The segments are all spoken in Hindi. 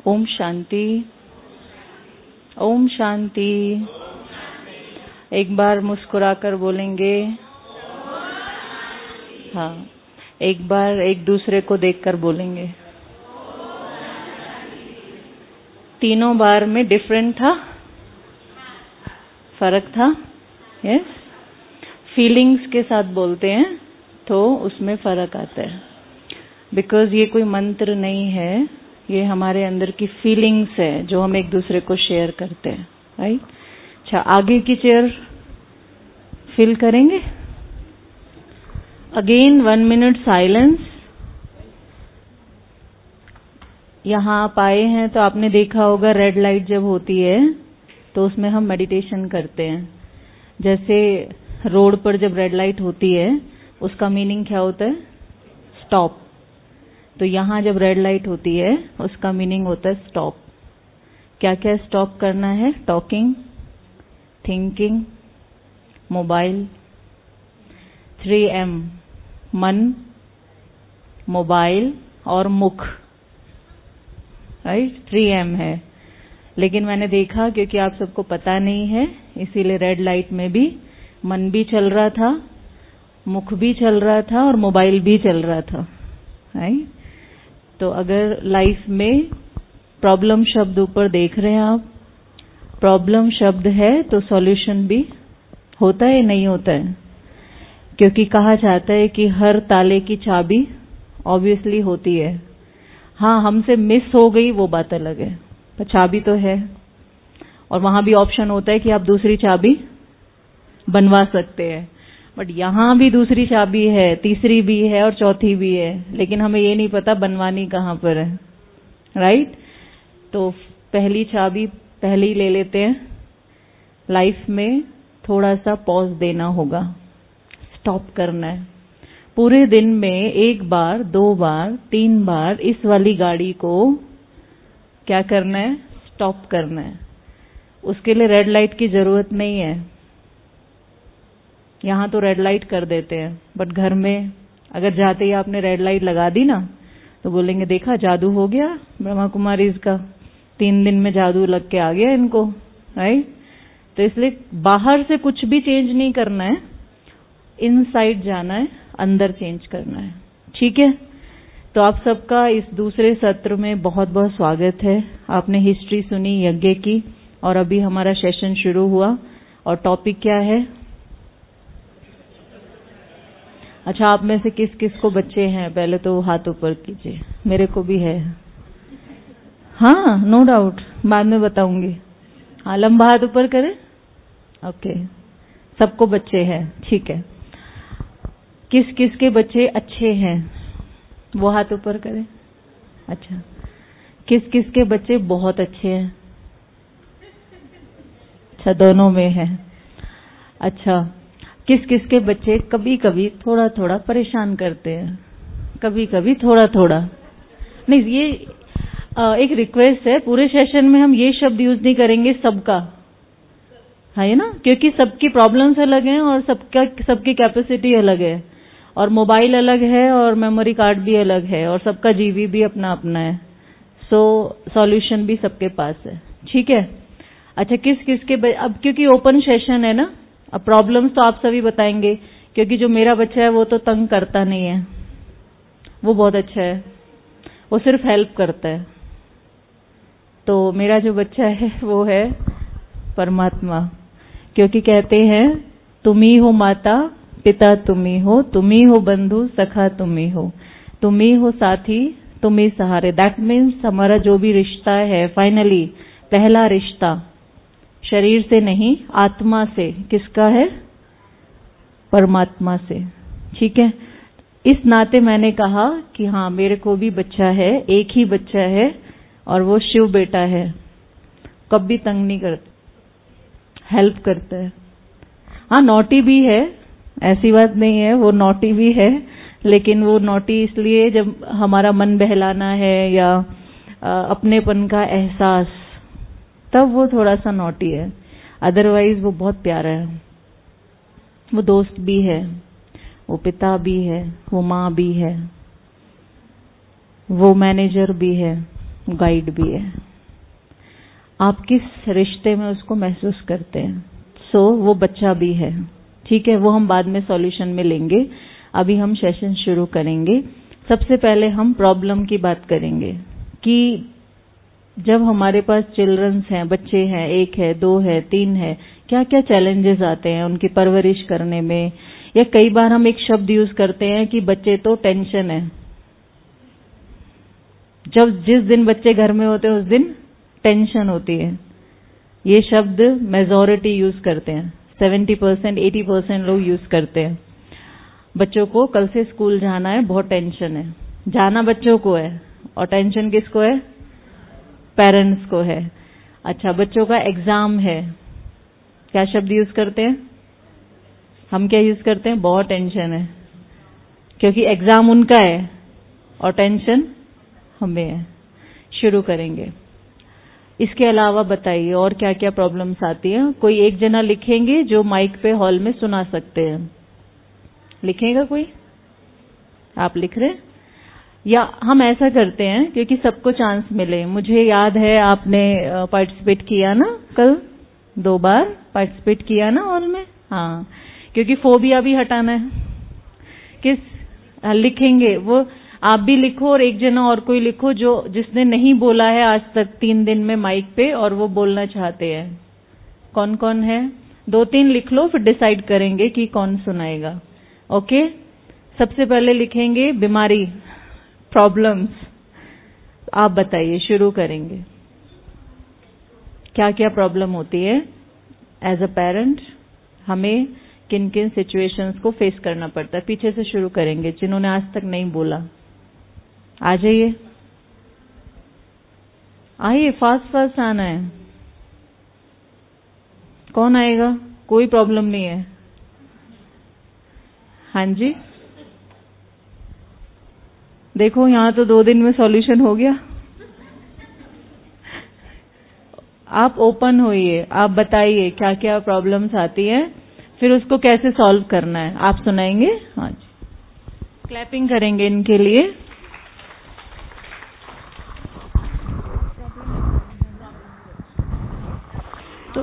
ओम शांति। ओम शांति। एक बार मुस्कुराकर बोलेंगे। हाँ, एक बार एक दूसरे को देखकर बोलेंगे। तीनों बार में डिफरेंट था, फर्क था। यस, फीलिंग्स के साथ बोलते हैं तो उसमें फर्क आता है। बिकॉज ये कोई मंत्र नहीं है, ये हमारे अंदर की फीलिंग्स है जो हम एक दूसरे को शेयर करते हैं। राइट। अच्छा, आगे की चेयर फिल करेंगे। Again 1 minute silence. यहाँ आप आए हैं तो आपने देखा होगा रेड लाइट जब होती है तो उसमें हम मेडिटेशन करते हैं। जैसे रोड पर जब रेड लाइट होती है उसका मीनिंग क्या होता है? स्टॉप। तो यहाँ जब रेड लाइट होती है उसका मीनिंग होता है स्टॉप। क्या क्या स्टॉप करना है? Talking, thinking, mobile. 3M, मन, मोबाइल और मुख। राइट, 3M है। लेकिन मैंने देखा क्योंकि आप सबको पता नहीं है इसीलिए रेड लाइट में भी मन भी चल रहा था, मुख भी चल रहा था और मोबाइल भी चल रहा था। राइट। तो अगर लाइफ में प्रॉब्लम शब्द ऊपर देख रहे हैं आप, प्रॉब्लम शब्द है तो सॉल्यूशन भी होता है, नहीं होता है? क्योंकि कहा जाता है कि हर ताले की चाबी ऑब्वियसली होती है। हाँ, हमसे मिस हो गई वो बात अलग है, पर चाबी तो है। और वहां भी ऑप्शन होता है कि आप दूसरी चाबी बनवा सकते हैं। बट यहां भी दूसरी चाबी है, तीसरी भी है और चौथी भी है, लेकिन हमें ये नहीं पता बनवानी कहां पर है। राइट। तो पहली चाबी पहले ही ले लेते हैं। लाइफ में थोड़ा सा पॉज देना होगा, स्टॉप करना है। पूरे दिन में 1 बार, 2 बार, 3 बार इस वाली गाड़ी को क्या करना है? स्टॉप करना है। उसके लिए रेड लाइट की जरूरत नहीं है। यहां तो रेड लाइट कर देते हैं, बट घर में अगर जाते ही आपने रेड लाइट लगा दी ना तो बोलेंगे देखा जादू हो गया ब्रह्मा कुमारी का, 3 दिन में जादू लग के आ गया इनको। राइट। तो इसलिए बाहर से कुछ भी चेंज नहीं करना है, इनसाइड जाना है, अंदर चेंज करना है। ठीक है। तो आप सबका इस दूसरे सत्र में बहुत बहुत स्वागत है। आपने हिस्ट्री सुनी यज्ञ की और अभी हमारा सेशन शुरू हुआ। और टॉपिक क्या है? अच्छा, आप में से किस किस को बच्चे हैं? पहले तो हाथ ऊपर कीजिए। मेरे को भी है। हाँ, नो डाउट, बाद में बताऊंगी। हाँ, लंबा हाथ ऊपर करें। ओके, सबको बच्चे हैं। ठीक है। किस किस के बच्चे अच्छे हैं वो हाथ ऊपर करें। अच्छा, किस किस के बच्चे बहुत अच्छे हैं? अच्छा, दोनों में है। अच्छा, किस किस के बच्चे कभी कभी थोड़ा थोड़ा परेशान करते हैं? कभी कभी थोड़ा थोड़ा नहीं। ये एक रिक्वेस्ट है, पूरे सेशन में हम ये शब्द यूज नहीं करेंगे सबका, है ना? क्योंकि सबकी प्रॉब्लम्स अलग हैं और सबकी कैपेसिटी अलग है और मोबाइल अलग है और मेमोरी कार्ड भी अलग है और सबका जीबी भी अपना अपना है। सो सॉल्यूशन भी सबके पास है। ठीक है। अच्छा, किस किस के अब क्योंकि ओपन सेशन है ना, अब प्रॉब्लम्स तो आप सभी बताएंगे। क्योंकि जो मेरा बच्चा है वो तो तंग करता नहीं है, वो बहुत अच्छा है, वो सिर्फ हेल्प करता है। तो मेरा जो बच्चा है वो है परमात्मा। क्योंकि कहते हैं तुम ही हो माता पिता, तुम ही हो बंधु सखा, तुम ही हो साथी, तुम ही सहारे। दैट मीन्स हमारा जो भी रिश्ता है, फाइनली पहला रिश्ता शरीर से नहीं, आत्मा से। किसका है? परमात्मा से। ठीक है। इस नाते मैंने कहा कि हाँ, मेरे को भी बच्चा है, एक ही बच्चा है और वो शिव बेटा है। कभी तंग नहीं करता, हेल्प करता है। हाँ, नॉटी भी है, ऐसी बात नहीं है, वो नॉटी भी है, लेकिन वो नॉटी इसलिए जब हमारा मन बहलाना है या अपनेपन का एहसास, तब वो थोड़ा सा नॉटी है। अदरवाइज वो बहुत प्यारा है। वो दोस्त भी है, वो पिता भी है, वो माँ भी है, वो मैनेजर भी है, गाइड भी है। आप किस रिश्ते में उसको महसूस करते हैं, वो बच्चा भी है। ठीक है, वो हम बाद में सॉल्यूशन में लेंगे। अभी हम सेशन शुरू करेंगे। सबसे पहले हम प्रॉब्लम की बात करेंगे कि जब हमारे पास चिल्ड्रंस हैं, बच्चे हैं, 1 है, 2 है, 3 है, क्या क्या चैलेंजेस आते हैं उनकी परवरिश करने में। या कई बार हम एक शब्द यूज करते हैं कि बच्चे तो टेंशन है। जिस दिन बच्चे घर में होते हैं उस दिन टेंशन होती है। ये शब्द मेजॉरिटी यूज करते हैं, 70% 80% लोग यूज करते हैं। बच्चों को कल से स्कूल जाना है, बहुत टेंशन है। जाना बच्चों को है और टेंशन किसको है? पेरेंट्स को है। अच्छा, बच्चों का एग्जाम है, क्या शब्द यूज करते हैं? हम क्या यूज करते हैं? बहुत टेंशन है, क्योंकि एग्जाम उनका है और टेंशन हमें है। शुरू करेंगे। इसके अलावा बताइए और क्या क्या प्रॉब्लम्स आती हैं। कोई एक जना लिखेंगे जो माइक पे हॉल में सुना सकते हैं। लिखेगा कोई? आप लिख रहे? या हम ऐसा करते हैं क्योंकि सबको चांस मिले। मुझे याद है आपने पार्टिसिपेट किया ना, कल 2 बार पार्टिसिपेट किया ना हॉल में। हाँ, क्योंकि फोबिया भी हटाना है। लिखेंगे वो, आप भी लिखो और एक जना और कोई लिखो जिसने नहीं बोला है आज तक 3 दिन में माइक पे और वो बोलना चाहते हैं। कौन कौन है? 2-3 लिख लो, फिर डिसाइड करेंगे कि कौन सुनाएगा। ओके, सबसे पहले लिखेंगे बीमारी, प्रॉब्लम्स। आप बताइए, शुरू करेंगे। क्या क्या प्रॉब्लम होती है एज अ पेरेंट, हमें किन किन सिचुएशंस को फेस करना पड़ता है। पीछे से शुरू करेंगे, जिन्होंने आज तक नहीं बोला आ जाइए। आइए, फास्ट फास्ट आना है। कौन आएगा? कोई प्रॉब्लम नहीं है। हाँ जी, देखो यहां तो 2 दिन में सॉल्यूशन हो गया। आप ओपन होइए, आप बताइए क्या क्या प्रॉब्लम्स आती है, फिर उसको कैसे सॉल्व करना है आप सुनाएंगे। हाँ जी, क्लैपिंग करेंगे इनके लिए। तो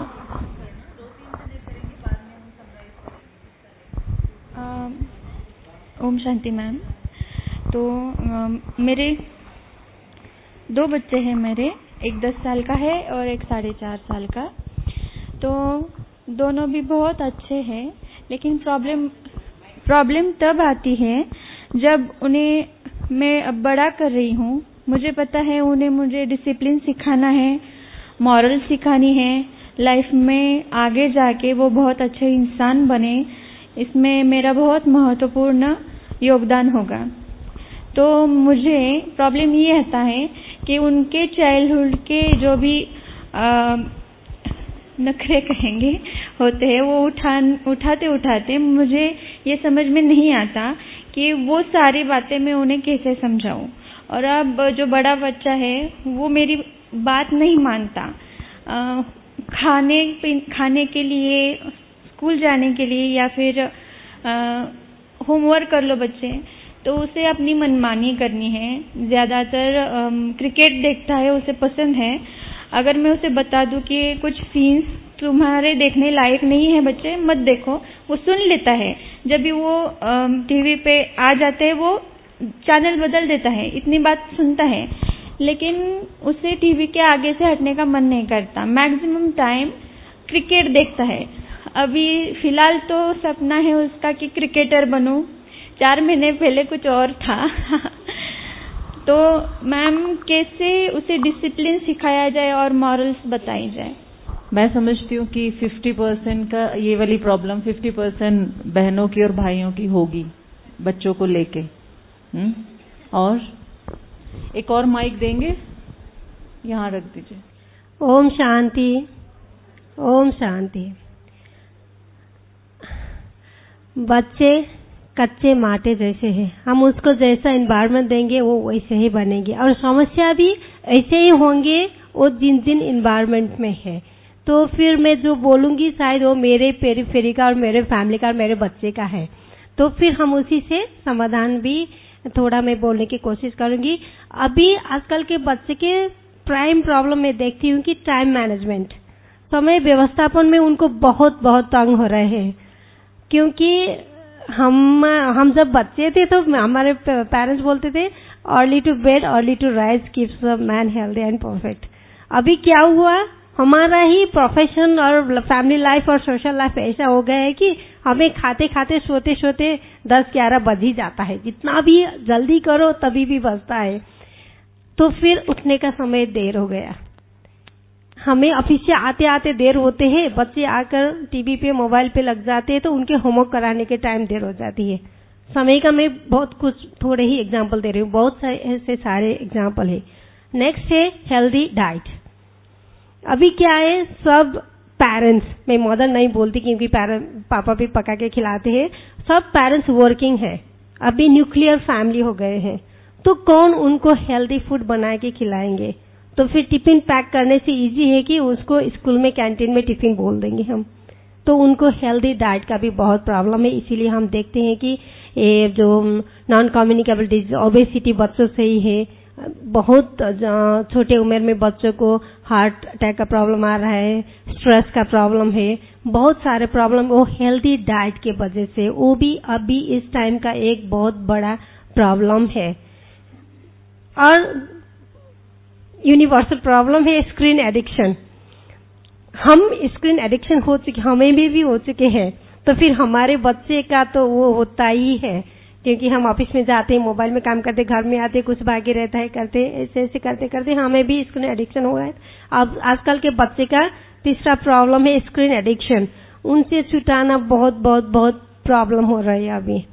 ओम शांति मैम। तो मेरे 2 बच्चे हैं मेरे, एक 10 साल का है और एक 4.5 साल का। तो दोनों भी बहुत अच्छे हैं, लेकिन प्रॉब्लम तब आती है जब उन्हें मैं अब बड़ा कर रही हूँ। मुझे पता है उन्हें मुझे डिसिप्लिन सिखाना है, मॉरल सिखानी है, लाइफ में आगे जाके वो बहुत अच्छे इंसान बने। इसमें मेरा बहुत महत्वपूर्ण योगदान होगा। तो मुझे प्रॉब्लम ये आता है कि उनके चाइल्डहुड के जो भी नखरे कहेंगे होते हैं, वो उठाते मुझे ये समझ में नहीं आता कि वो सारी बातें मैं उन्हें कैसे समझाऊं। और अब जो बड़ा बच्चा है वो मेरी बात नहीं मानता। खाने के लिए, स्कूल जाने के लिए या फिर होमवर्क कर लो बच्चे, तो उसे अपनी मनमानी करनी है। ज्यादातर क्रिकेट देखता है, उसे पसंद है। अगर मैं उसे बता दूं कि कुछ सीन्स तुम्हारे देखने लायक नहीं है बच्चे, मत देखो, वो सुन लेता है। जब भी वो टीवी पे आ जाते हैं वो चैनल बदल देता है, इतनी बात सुनता है, लेकिन उसे टीवी के आगे से हटने का मन नहीं करता। मैक्सिमम टाइम क्रिकेट देखता है। अभी फिलहाल तो सपना है उसका कि क्रिकेटर बनूं। 4 महीने पहले कुछ और था। तो मैम, कैसे उसे डिसिप्लिन सिखाया जाए और मॉरल्स बताई जाए? मैं समझती हूँ कि 50% का ये वाली प्रॉब्लम 50% बहनों की और भाइयों की होगी, बच्चों को लेके। और एक और माइक देंगे, यहाँ रख दीजिए। ओम शांति, ओम शांति। बच्चे कच्चे माटे जैसे हैं, हम उसको जैसा एनवायरनमेंट देंगे वो वैसे ही बनेंगे, और समस्या भी ऐसे ही होंगे वो जिन एनवायरनमेंट में है। तो फिर मैं जो बोलूंगी शायद वो मेरे पेरिफेरी का और मेरे फैमिली का और मेरे बच्चे का है, तो फिर हम उसी से समाधान भी थोड़ा मैं बोलने की कोशिश करूंगी। अभी आजकल के बच्चे के प्राइम प्रॉब्लम मैं देखती हूँ कि टाइम मैनेजमेंट, समय व्यवस्थापन में उनको बहुत बहुत तंग हो रहे हैं। क्योंकि हम जब बच्चे थे तो हमारे पेरेंट्स बोलते थे early to bed early to rise keeps a man healthy and perfect. अभी क्या हुआ, हमारा ही प्रोफेशन और फैमिली लाइफ और सोशल लाइफ ऐसा हो गया है कि हमें खाते खाते सोते सोते 10-11 बज ही जाता है। जितना भी जल्दी करो तभी भी बजता है, तो फिर उठने का समय देर हो गया। हमें ऑफिस से आते आते देर होते हैं, बच्चे आकर टीवी पे मोबाइल पे लग जाते हैं, तो उनके होमवर्क कराने के टाइम देर हो जाती है। समय का मैं बहुत कुछ थोड़े ही एग्जांपल दे रही हूँ, बहुत ऐसे सारे एग्जांपल है। नेक्स्ट है हेल्दी डाइट। अभी क्या है, सब पेरेंट्स, मैं मदर नहीं बोलती क्योंकि पापा भी पका के खिलाते हैं, सब पेरेंट्स वर्किंग है, अभी न्यूक्लियर फैमिली हो गए हैं, तो कौन उनको हेल्दी फूड बना के खिलाएंगे। तो फिर टिफिन पैक करने से इजी है कि उसको स्कूल में कैंटीन में टिफिन बोल देंगे हम, तो उनको हेल्दी डाइट का भी बहुत प्रॉब्लम है। इसीलिए हम देखते हैं कि ये जो नॉन कम्युनिकेबल डिजीज ओबेसिटी बच्चों से ही है, बहुत छोटे उम्र में बच्चों को हार्ट अटैक का प्रॉब्लम आ रहा है, स्ट्रेस का प्रॉब्लम है, बहुत सारे प्रॉब्लम वो हेल्दी डाइट के वजह से, वो भी अभी इस टाइम का एक बहुत बड़ा प्रॉब्लम है। और यूनिवर्सल प्रॉब्लम है स्क्रीन एडिक्शन। हम स्क्रीन एडिक्शन हो चुके, हमें भी हो चुके हैं, तो फिर हमारे बच्चे का तो वो होता ही है, क्योंकि हम ऑफिस में जाते हैं, मोबाइल में काम करते, घर में आते, कुछ बाकी रहता है, करते ऐसे ऐसे करते करते हमें भी स्क्रीन एडिक्शन हो रहा है। अब आजकल के बच्चे का तीसरा प्रॉब्लम है स्क्रीन एडिक्शन, उनसे छुटाना बहुत बहुत बहुत प्रॉब्लम हो रही है अभी।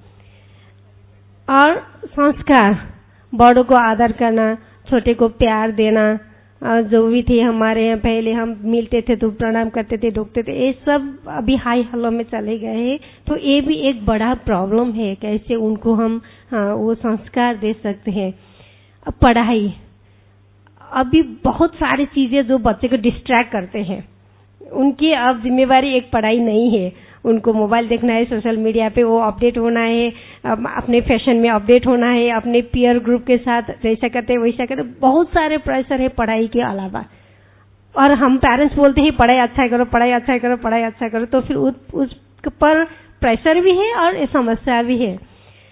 और संस्कार, बड़ों को आदर करना, छोटे को प्यार देना, जो भी थे हमारे यहाँ पहले हम मिलते थे तो प्रणाम करते थे, ढोकते थे, ये सब अभी हाई हल्लों में चले गए हैं। तो ये भी एक बड़ा प्रॉब्लम है, कैसे उनको हम वो संस्कार दे सकते हैं। अब पढ़ाई, अभी बहुत सारी चीजें जो बच्चे को डिस्ट्रैक्ट करते हैं, उनकी अब जिम्मेवारी एक पढ़ाई नहीं है, उनको मोबाइल देखना है, सोशल मीडिया पे वो अपडेट होना है, अपने फैशन में अपडेट होना है, अपने पीयर ग्रुप के साथ जैसा करते वैसा करते, बहुत सारे प्रेशर है पढ़ाई के अलावा। और हम पेरेंट्स बोलते हैं पढ़ाई अच्छा करो, पढ़ाई अच्छा करो, पढ़ाई अच्छा करो, तो फिर उस पर प्रेशर भी है और समस्या भी है।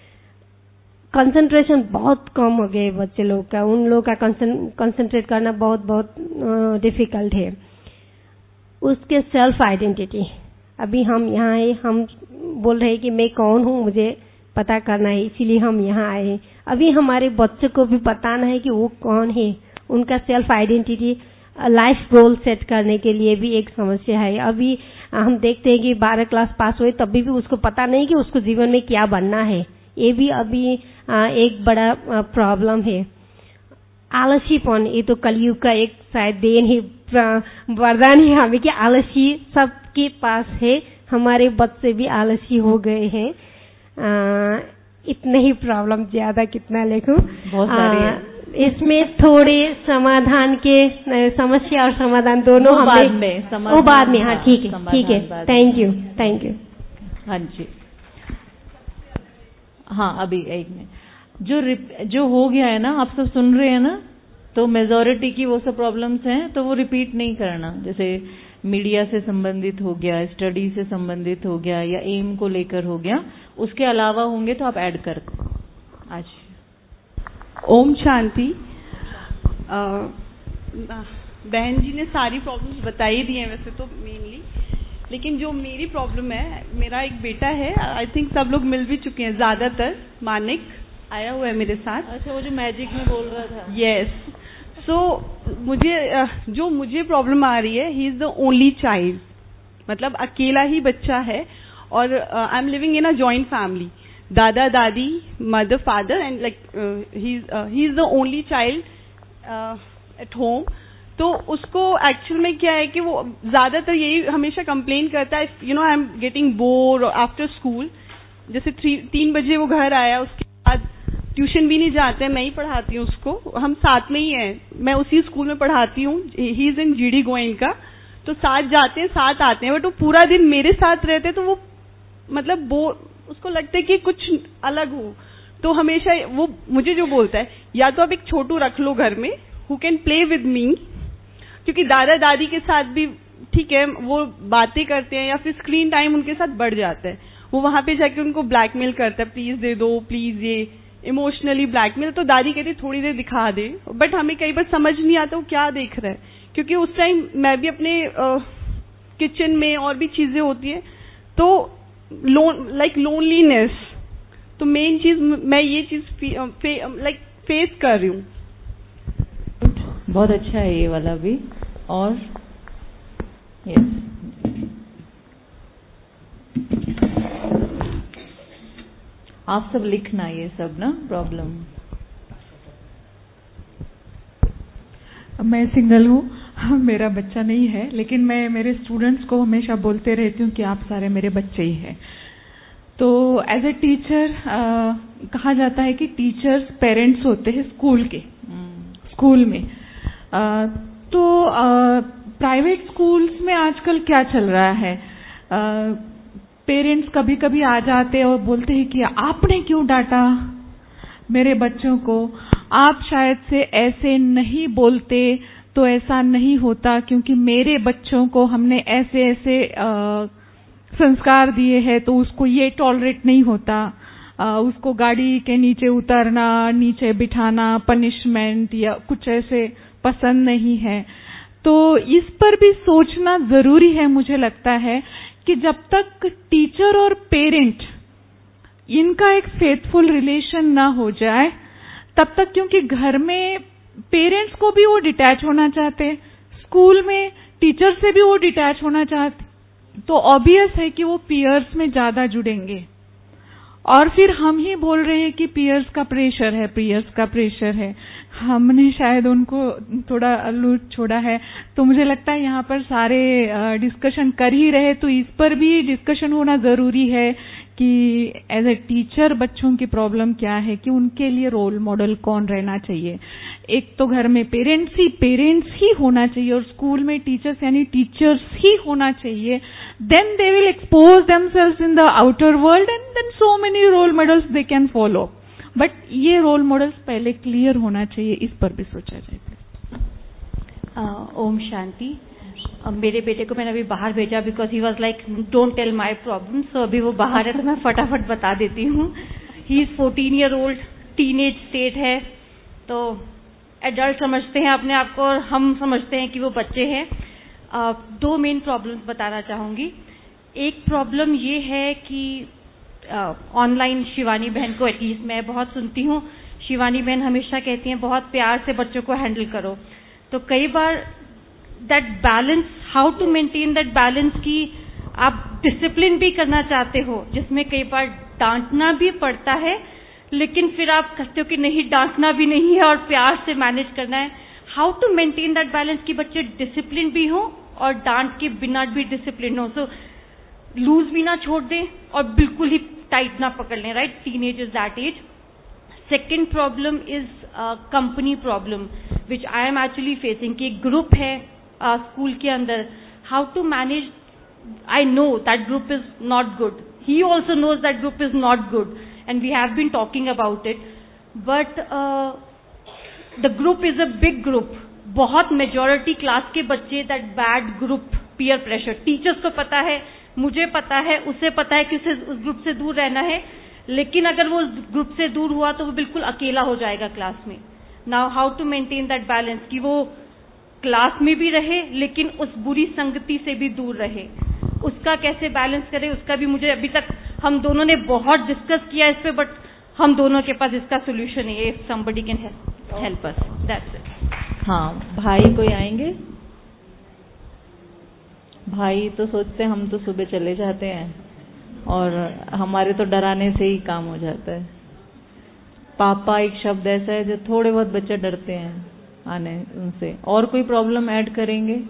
कंसंट्रेशन बहुत कम हो गए बच्चे लोग का, उन लोग का कंसंट्रेट करना बहुत बहुत डिफिकल्ट है। उसके सेल्फ आइडेंटिटी, अभी हम यहाँ आए, हम बोल रहे हैं कि मैं कौन हूँ, मुझे पता करना है, इसीलिए हम यहाँ आए। अभी हमारे बच्चों को भी बताना है कि वो कौन है, उनका self identity, life goal set करने के लिए भी एक समस्या है। अभी हम देखते हैं कि 12 क्लास पास हुए तभी भी उसको पता नहीं कि उसको जीवन में क्या बनना है, ये भी अभी एक बड़ा प्रॉब्लम है। आलसीपन, ये तो कलयुग का एक शायद देन ही, वरदान ही हमें कि आलसी सबके पास है, हमारे बच्चे भी आलसी हो गए हैं। इतने ही प्रॉब्लम, ज्यादा कितना लिखूं, बहुत सारे हैं। इसमें थोड़े समाधान के, समस्या और समाधान दोनों हमें बाद में, हाँ ठीक है, थैंक यू। हाँ जी, हाँ अभी एक मिनट, जो हो गया है ना, आप सब सुन रहे हैं ना, तो मेजॉरिटी की वो सब प्रॉब्लम्स हैं, तो वो रिपीट नहीं करना। जैसे मीडिया से संबंधित हो गया, स्टडी से संबंधित हो गया, या एम को लेकर हो गया, उसके अलावा होंगे तो आप ऐड कर। आज ओम शांति। बहन जी ने सारी प्रॉब्लम्स बता ही दी हैं वैसे तो मेनली, लेकिन जो मेरी प्रॉब्लम है, मेरा एक बेटा है, आई थिंक सब लोग मिल भी चुके हैं, ज्यादातर मानिक आया हुआ है मेरे साथ। अच्छा, वो जो मैजिक में बोल रहा था। यस। जो मुझे प्रॉब्लम आ रही है, he is the only child, मतलब अकेला ही बच्चा है, और I am living in a joint family, दादा दादी, mother father, and like he is the only child at home. तो उसको एक्चुअल में क्या है कि वो ज्यादातर यही हमेशा कंप्लेन करता है, you know I am getting bore after school. जैसे 3 बजे वो घर आया, उसके बाद ट्यूशन भी नहीं जाते हैं, मैं ही पढ़ाती हूँ उसको, हम साथ में ही हैं, मैं उसी स्कूल में पढ़ाती हूँ, he is in GD Goenka, तो साथ जाते हैं साथ आते हैं, बट वो पूरा दिन मेरे साथ रहते, तो वो मतलब उसको लगता है कि कुछ अलग हो, तो हमेशा वो मुझे जो बोलता है, या तो आप एक छोटू रख लो घर में, who can play with me, क्योंकि दादा दादी के साथ भी ठीक है वो बातें करते हैं या फिर स्क्रीन टाइम उनके साथ बढ़ जाता है, वो वहां पे जाके उनको ब्लैकमेल करता है, प्लीज दे दो प्लीज, ये इमोशनली ब्लैकमेल। तो दादी कहती थोड़ी देर दिखा दे, बट हमें कई बार समझ नहीं आता वो क्या देख रहा है, क्योंकि उस टाइम मैं भी अपने किचन में और भी चीजें होती है, तो लोनलीनेस, तो मेन चीज मैं ये चीज फेस कर रही हूँ। बहुत अच्छा है ये वाला भी। और यस, आप सब लिखना ये सब ना प्रॉब्लम। मैं सिंगल हूँ, मेरा बच्चा नहीं है, लेकिन मैं मेरे स्टूडेंट्स को हमेशा बोलते रहती हूँ कि आप सारे मेरे बच्चे ही हैं। तो एज ए टीचर कहा जाता है कि टीचर्स पेरेंट्स होते हैं स्कूल के, स्कूल में। तो प्राइवेट स्कूल्स में आजकल क्या चल रहा है, पेरेंट्स कभी कभी आ जाते हैं और बोलते हैं कि आपने क्यों डांटा मेरे बच्चों को, आप शायद से ऐसे नहीं बोलते तो ऐसा नहीं होता, क्योंकि मेरे बच्चों को हमने ऐसे ऐसे संस्कार दिए हैं तो उसको ये टॉलरेट नहीं होता, उसको गाड़ी के नीचे उतारना, नीचे बिठाना, पनिशमेंट या कुछ ऐसे पसंद नहीं है। तो इस पर भी सोचना जरूरी है, मुझे लगता है कि जब तक टीचर और पेरेंट इनका एक फेथफुल रिलेशन ना हो जाए तब तक, क्योंकि घर में पेरेंट्स को भी वो डिटैच होना चाहते, स्कूल में टीचर से भी वो डिटैच होना चाहते, तो ऑब्वियस है कि वो पीयर्स में ज्यादा जुड़ेंगे। और फिर हम ही बोल रहे हैं कि पीयर्स का प्रेशर है, पीयर्स का प्रेशर है, हमने शायद उनको थोड़ा लूट छोड़ा है। तो मुझे लगता है यहाँ पर सारे डिस्कशन कर ही रहे, तो इस पर भी डिस्कशन होना जरूरी है कि एज ए टीचर बच्चों की प्रॉब्लम क्या है, कि उनके लिए रोल मॉडल कौन रहना चाहिए। एक तो घर में पेरेंट्स ही होना चाहिए, और स्कूल में टीचर्स यानी टीचर्स ही होना चाहिए। Then they will expose themselves in the outer world and then so many role models they can follow. But ये रोल मॉडल्स पहले क्लियर होना चाहिए, इस पर भी सोचा जाए। ओम शांति। मेरे बेटे को मैंने अभी बाहर भेजा because he was like don't tell my problem, so अभी वो बाहर है तो मैं फटाफट बता देती हूँ। He is 14 year old, teenage state है, तो एडल्ट समझते हैं अपने आप को और हम समझते हैं कि वो बच्चे हैं। दो मेन प्रॉब्लम्स बताना चाहूंगी। एक प्रॉब्लम ये है कि ऑनलाइन शिवानी बहन को एटलीस्ट मैं बहुत सुनती हूँ, शिवानी बहन हमेशा कहती हैं बहुत प्यार से बच्चों को हैंडल करो, तो कई बार that balance, how to maintain that balance, कि आप डिसिप्लिन भी करना चाहते हो जिसमें कई बार डांटना भी पड़ता है, लेकिन फिर आप कहते हो कि नहीं डांटना भी नहीं है और प्यार से मैनेज करना है। How to maintain that balance कि बच्चे डिसिप्लिन भी हो और डांट के बिना भी डिसिप्लिन हो, सो लूज भी ना छोड़ दें और बिल्कुल ही टाइट ना पकड़ लें, right? Teenage is that age. Second problem is company problem which I am actually facing, कि ग्रुप है स्कूल के अंदर, how to manage. I know that group is not good. He also knows that group is not good, and we have been talking about it. But the group is a big group. बहुत majority class के बच्चे, that bad group, peer pressure. Teachers को पता है, मुझे पता है, उसे पता है कि उसे उस ग्रुप से दूर रहना है, लेकिन अगर वो उस ग्रुप से दूर हुआ तो वो बिल्कुल अकेला हो जाएगा क्लास में। Now how to maintain that balance कि वो क्लास में भी रहे लेकिन उस बुरी संगति से भी दूर रहे, उसका कैसे बैलेंस करें, उसका भी मुझे अभी तक हम दोनों ने बहुत डिस्कस किया इस पे, बट हम दोनों के पास इसका सोल्यूशन है। If somebody can help us, that's it. हाँ, भाई कोई आएंगे? भाई तो सोचते हैं हम तो सुबह चले जाते हैं और हमारे तो डराने से ही काम हो जाता है। पापा एक शब्द ऐसा है जो थोड़े बहुत बच्चे डरते हैं आने उनसे। और कोई प्रॉब्लम ऐड करेंगे?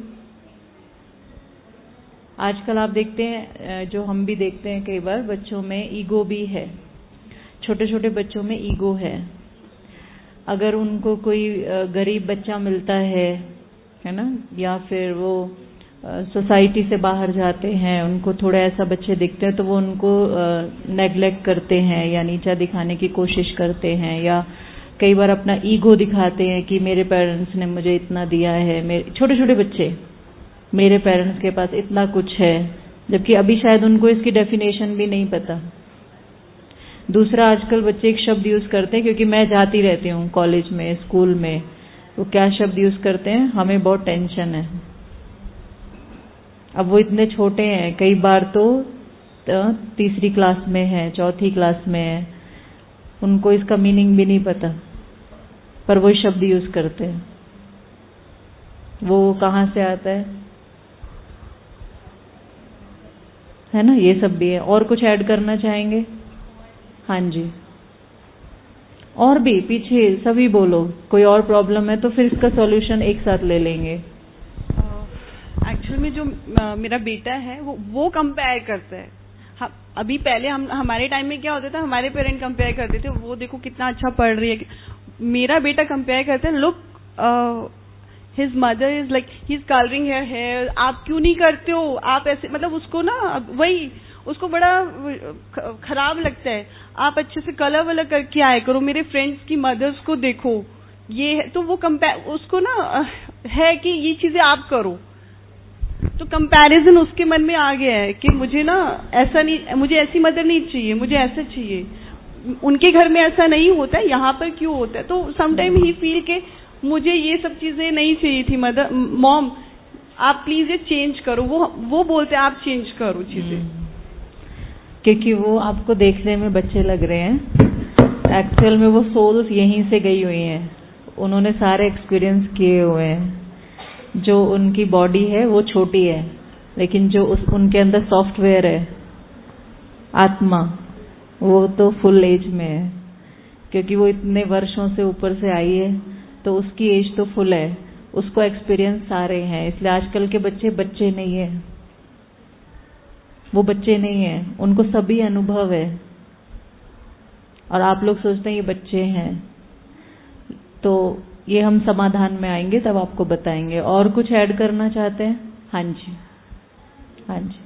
आजकल आप देखते हैं, जो हम भी देखते हैं कई बार, बच्चों में ईगो भी है, छोटे छोटे बच्चों में ईगो है। अगर उनको कोई गरीब बच्चा मिलता है ना, या फिर वो सोसाइटी से बाहर जाते हैं, उनको थोड़ा ऐसा बच्चे दिखते हैं तो वो उनको नेग्लेक्ट करते हैं या नीचा दिखाने की कोशिश करते हैं, या कई बार अपना ईगो दिखाते हैं कि मेरे पेरेंट्स ने मुझे इतना दिया है, मेरे छोटे छोटे बच्चे, मेरे पेरेंट्स के पास इतना कुछ है, जबकि अभी शायद उनको इसकी डेफिनेशन भी नहीं पता। दूसरा, आजकल बच्चे एक शब्द यूज करते हैं, क्योंकि मैं जाती रहती हूँ कॉलेज में, स्कूल में, वो क्या शब्द यूज करते हैं, हमें बहुत टेंशन है। अब वो इतने छोटे हैं, कई बार तो तीसरी क्लास में है, चौथी क्लास में है, उनको इसका मीनिंग भी नहीं पता, पर वो शब्द यूज करते हैं। वो कहाँ से आता है ना? ये सब भी है। और कुछ ऐड करना चाहेंगे? हाँ जी, और भी पीछे सभी बोलो। कोई और प्रॉब्लम है तो फिर इसका सॉल्यूशन एक साथ ले लेंगे। एक्चुअल में जो मेरा बेटा है वो कंपेयर करता है। अभी पहले हमारे टाइम में क्या होता था, हमारे पेरेंट कंपेयर करते थे, वो देखो कितना अच्छा पढ़ रही है। मेरा बेटा कंपेयर करता है, look his mother is like he is colouring her hair, आप क्यों नहीं करते हो, आप ऐसे, मतलब उसको ना वही उसको बड़ा खराब लगता है। आप अच्छे से कलर वलर करके आए करो, मेरे फ्रेंड्स की मदर्स को देखो, ये है। तो वो उसको ना है कि ये चीजें आप करो, तो कंपैरिजन उसके मन में आ गया है कि मुझे ना ऐसा नहीं, मुझे ऐसी मदर नहीं चाहिए, मुझे ऐसा चाहिए। उनके घर में ऐसा नहीं होता है, यहाँ पर क्यों होता है? तो समटाइम ही फील के मुझे ये सब चीजें नहीं चाहिए थी मदर, मॉम आप प्लीज ये चेंज करो। वो बोलते हैं आप चेंज करो चीजें, क्योंकि वो आपको देखने में बच्चे लग रहे हैं, एक्चुअल में वो सोल्स यहीं से गई हुई हैं, उन्होंने सारे एक्सपीरियंस किए हुए हैं। जो उनकी बॉडी है वो छोटी है, लेकिन जो उनके अंदर सॉफ्टवेयर है, आत्मा, वो तो फुल एज में है, क्योंकि वो इतने वर्षों से ऊपर से आई है, तो उसकी एज तो फुल है, उसको एक्सपीरियंस सारे हैं। इसलिए आजकल के बच्चे नहीं है, वो बच्चे नहीं हैं, उनको सभी अनुभव है। और आप लोग सोचते हैं ये बच्चे हैं, तो ये हम समाधान में आएंगे तब आपको बताएंगे। और कुछ ऐड करना चाहते हैं? हाँ जी, हाँ जी,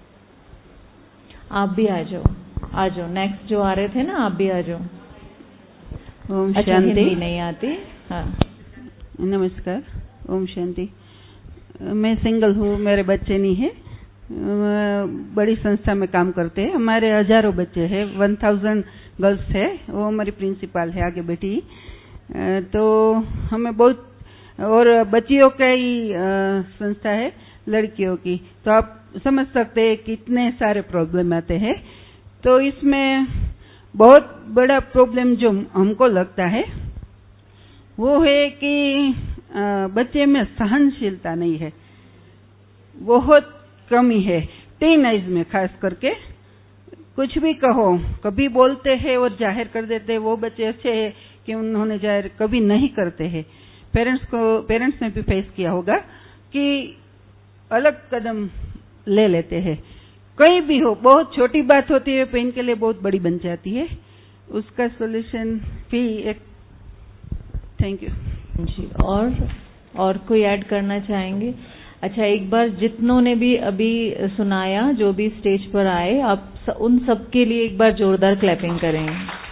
आप भी आ जाओ। नेक्स्ट जो आ रहे थे ना, आप भी आ जाओ। ओम अच्छा, शांति। हिंदी नहीं आती? हाँ, नमस्कार। ओम शांति। मैं सिंगल हूँ, मेरे बच्चे नहीं है, बड़ी संस्था में काम करते हैं। हमारे हजारों बच्चे हैं, 1000 गर्ल्स है, वो हमारी प्रिंसिपल है आगे बेटी। तो हमें बहुत, और बच्चियों का ही संस्था है, लड़कियों की, तो आप समझ सकते हैं कितने सारे प्रॉब्लम आते हैं। तो इसमें बहुत बड़ा प्रॉब्लम जो हमको लगता है वो है कि बच्चे में सहनशीलता नहीं है, बहुत कमी है। टीन एज में खास करके कुछ भी कहो, कभी बोलते हैं और जाहिर कर देते हैं। वो बच्चे अच्छे हैं कि उन्होंने जाहिर कभी नहीं करते हैं। पेरेंट्स ने भी फेस किया होगा कि अलग कदम ले लेते हैं, कहीं भी हो, बहुत छोटी बात होती है पेन के लिए बहुत बड़ी बन जाती है। उसका सॉल्यूशन भी एक। Thank you ji. और कोई ऐड करना चाहेंगे? अच्छा, एक बार जितनों ने भी अभी सुनाया, जो भी स्टेज पर आए, आप उन सब के लिए एक बार जोरदार क्लैपिंग करेंगे।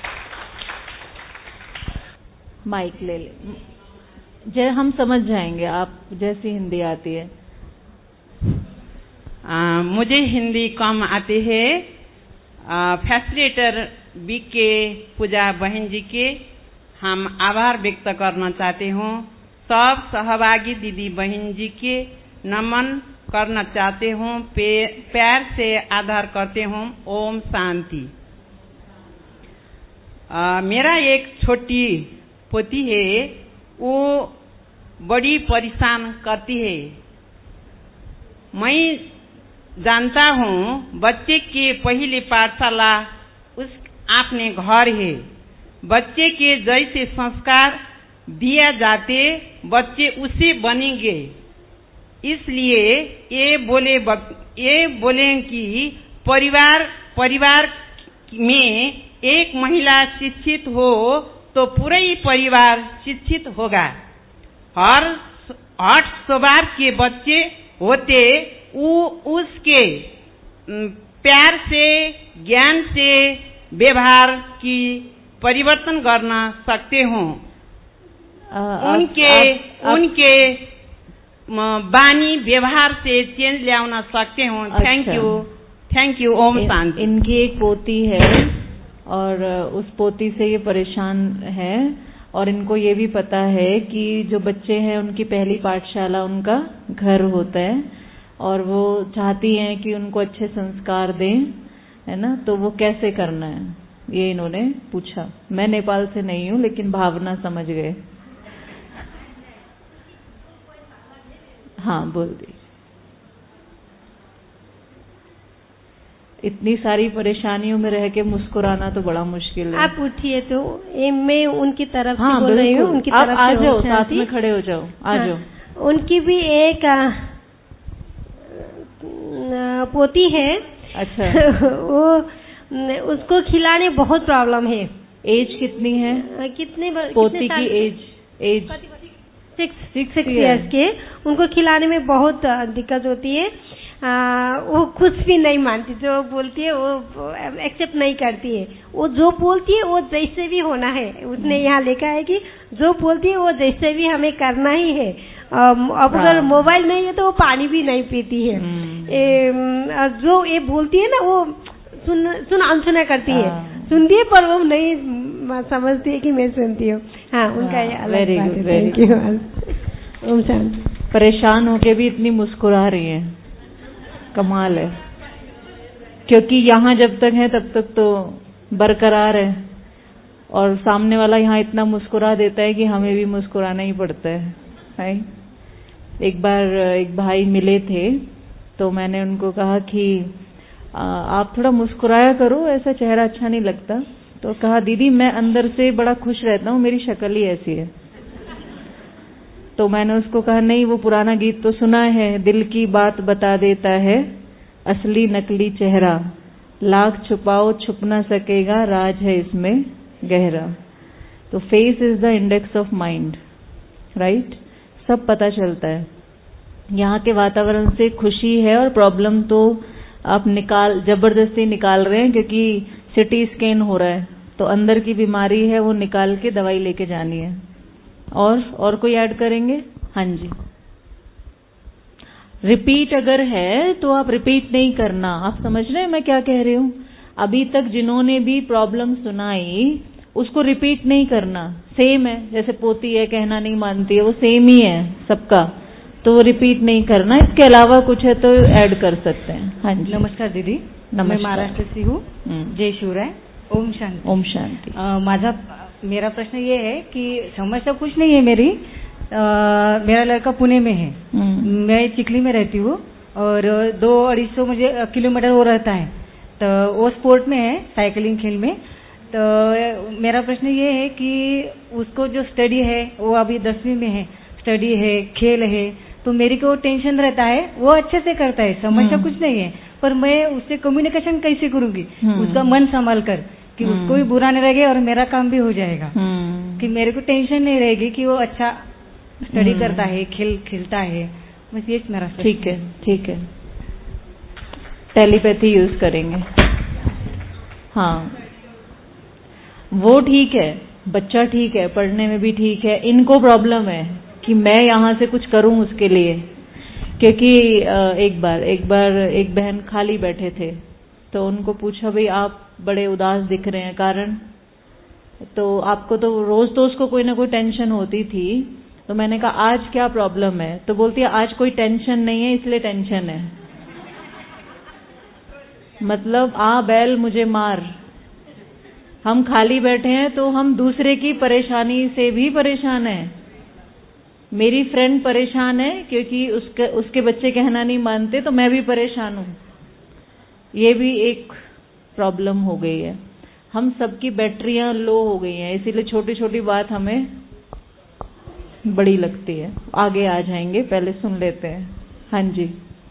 माइक ले ले, हम समझ जाएंगे, आप जैसी हिंदी आती है। मुझे हिंदी कम आती है। फैसिलिटेटर बीके पूजा बहन जी के हम आभार व्यक्त करना चाहते हूँ। सब सहभागी दीदी बहन जी के नमन करना चाहते हूँ, प्यार से आदर करते हूँ। ओम शांति। मेरा एक छोटी पोती है, वो बड़ी परेशान करती है। मैं जानता हूँ बच्चे के पहली पाठशाला उस अपने घर है। बच्चे के जैसे संस्कार दिया जाते बच्चे उसे बनेंगे। इसलिए ये बोले कि परिवार में एक महिला शिक्षित हो तो पूरा ही परिवार शिक्षित होगा। हर 8 स्वभाव के बच्चे होते, उसके प्यार से, ज्ञान से, व्यवहार की परिवर्तन गर्न सकते हो। उनके बानी व्यवहार से चेंज ल्याउन सकते हो। Thank you. ओम शांति। इनकी एक पोती है और उस पोती से ये परेशान है और इनको ये भी पता है कि जो बच्चे हैं उनकी पहली पाठशाला उनका घर होता है और वो चाहती हैं कि उनको अच्छे संस्कार दें, है ना। तो वो कैसे करना है ये इन्होंने पूछा। मैं नेपाल से नहीं हूँ लेकिन भावना समझ गए। हाँ बोल दी। इतनी सारी परेशानियों में रह के मुस्कुराना तो बड़ा मुश्किल है। आप उठिए तो मैं उनकी तरफ हाँ, से बोल रही हूँ। उनकी तरफ आ जाओ, साथ में खड़े हो जाओ, आ जाओ। उनकी भी एक पोती है। अच्छा। वो उसको खिलाने बहुत प्रॉब्लम है। एज कितनी है? कितने पोती की एज 6 years के। उनको खिलाने में बहुत दिक्कत होती है। वो कुछ भी नहीं मानती, जो बोलती है वो एक्सेप्ट नहीं करती है। वो जो बोलती है वो जैसे भी होना है। उसने यहाँ लिखा है कि जो बोलती है वो जैसे भी हमें करना ही है। अब अगर मोबाइल नहीं है तो वो पानी भी नहीं पीती है। जो ये बोलती है ना वो अनसुना करती है। सुनती है पर वो नहीं समझती है कि मैं सुनती हूँ। हाँ, उनका ये अलग बात है। Thank you. ओम शांति। परेशान होके भी इतनी मुस्कुरा रही है, कमाल है। क्योंकि यहाँ जब तक है तब तक तो बरकरार है और सामने वाला यहाँ इतना मुस्कुरा देता है कि हमें भी मुस्कुराना ही पड़ता है। एक बार एक भाई मिले थे तो मैंने उनको कहा कि आप थोड़ा मुस्कुराया करो, ऐसा चेहरा अच्छा नहीं लगता। तो कहा दीदी मैं अंदर से बड़ा खुश रहता हूँ, मेरी शक्ल ही ऐसी है। तो मैंने उसको कहा नहीं, वो पुराना गीत तो सुना है, दिल की बात बता देता है असली नकली चेहरा, लाख छुपाओ छुप ना सकेगा, राज है इसमें गहरा। तो face is the index of mind, right. सब पता चलता है। यहाँ के वातावरण से खुशी है और प्रॉब्लम तो आप जबरदस्ती निकाल रहे हैं क्योंकि सिटी स्कैन हो रहा है तो अंदर की बीमारी है वो निकाल के दवाई लेके जानी है। और कोई ऐड करेंगे? हाँ जी। रिपीट अगर है तो आप रिपीट नहीं करना। आप समझ रहे हैं मैं क्या कह रही हूँ? अभी तक जिन्होंने भी प्रॉब्लम सुनाई उसको रिपीट नहीं करना। सेम है, जैसे पोती है कहना नहीं मानती है, वो सेम ही है सबका, तो रिपीट नहीं करना। इसके अलावा कुछ है तो ऐड कर सकते हैं। हाँ जी। नमस्कार दीदी। नमस्कार। मैं महाराष्ट्र से हूँ। जय शिवराय। ओम शांति। ओम शांति। मेरा प्रश्न ये है कि समस्या कुछ नहीं है मेरी। मेरा लड़का पुणे में है, मैं चिखली में रहती हूँ और 200-250 मुझे किलोमीटर वो रहता है। तो वो स्पोर्ट में है, साइकिलिंग खेल में। तो मेरा प्रश्न ये है कि उसको जो स्टडी है वो अभी 10वीं में है, स्टडी है, खेल है, तो मेरी को टेंशन रहता है। वो अच्छे से करता है, समस्या कुछ नहीं है, पर मैं उससे कम्युनिकेशन कैसे करूंगी उसका मन संभाल कर कि उसको भी बुरा नहीं लगेगा और मेरा काम भी हो जाएगा, कि मेरे को टेंशन नहीं रहेगी कि वो अच्छा स्टडी करता है, खेलता है। बस ये मेरा। ठीक है, ठीक है। टेलीपैथी यूज करेंगे। हाँ, वो ठीक है, बच्चा ठीक है, पढ़ने में भी ठीक है। इनको प्रॉब्लम है कि मैं यहाँ से कुछ करूँ उसके लिए। क्योंकि एक बार एक बहन खाली बैठे थे तो उनको पूछा भाई आप बड़े उदास दिख रहे हैं, कारण? तो आपको तो रोज तो उसको कोई ना कोई टेंशन होती थी। तो मैंने कहा आज क्या प्रॉब्लम है? तो बोलती है आज कोई टेंशन नहीं है इसलिए टेंशन है। मतलब आ बैल मुझे मार। हम खाली बैठे हैं तो हम दूसरे की परेशानी से भी परेशान हैं। मेरी फ्रेंड परेशान है क्योंकि उसके बच्चे कहना नहीं मानते, तो मैं भी परेशान हूँ। ये भी एक प्रॉब्लम हो गई है। हम सबकी बैटरियां लो हो गई हैं, इसीलिए छोटी छोटी बात हमें बड़ी लगती है। आगे आ जाएंगे, पहले सुन लेते हैं। हाँ जी।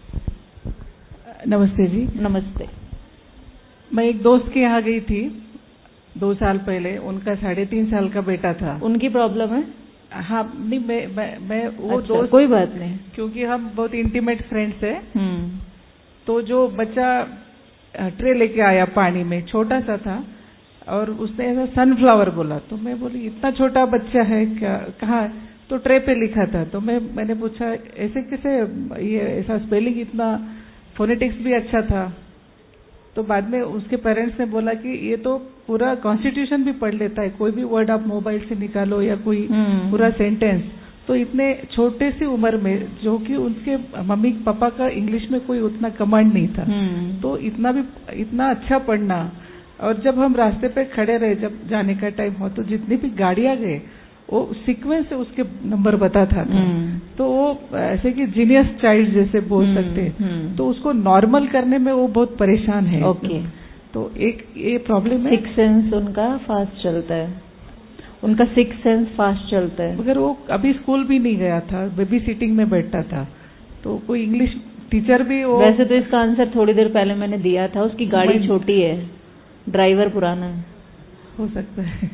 नमस्ते जी। नमस्ते। मैं एक दोस्त के यहाँ गई थी 2 साल पहले। उनका 3.5 साल का बेटा था। उनकी प्रॉब्लम है? हाँ, नहीं मैं वो अच्छा, दोस्त, कोई बात नहीं, क्योंकि हम बहुत इंटीमेट फ्रेंड्स है। तो जो बच्चा ट्रे लेके आया पानी में, छोटा सा था, और उसने ऐसा सनफ्लावर बोला, तो मैं बोली इतना छोटा बच्चा है क्या, कहाँ? तो ट्रे पे लिखा था। तो मैंने पूछा ऐसे कैसे, ये ऐसा स्पेलिंग, इतना फोनेटिक्स भी अच्छा था। तो बाद में उसके पेरेंट्स ने बोला कि ये तो पूरा कॉन्स्टिट्यूशन भी पढ़ लेता है, कोई भी वर्ड आप मोबाइल से निकालो या कोई पूरा सेंटेंस। तो इतने छोटे सी उम्र में, जो कि उनके मम्मी पापा का इंग्लिश में कोई उतना कमांड नहीं था, तो इतना अच्छा पढ़ना। और जब हम रास्ते पे खड़े रहे, जब जाने का टाइम हो, तो जितनी भी गाड़ियां गए वो सीक्वेंस से उसके नंबर बताता था। तो वो ऐसे कि जीनियस चाइल्ड जैसे बोल सकते। तो उसको नॉर्मल करने में वो बहुत परेशान है। ओके। तो एक ये प्रॉब्लम है, सिक्स सेंस उनका फास्ट चलता है, उनका सिक्स सेंस फास्ट चलता है। मगर वो अभी स्कूल भी नहीं गया था, बेबी सिटिंग में बैठता था, तो कोई इंग्लिश टीचर भी वो। वैसे तो इसका आंसर थोड़ी देर पहले मैंने दिया था, उसकी गाड़ी छोटी है, ड्राइवर पुराना है। हो सकता है।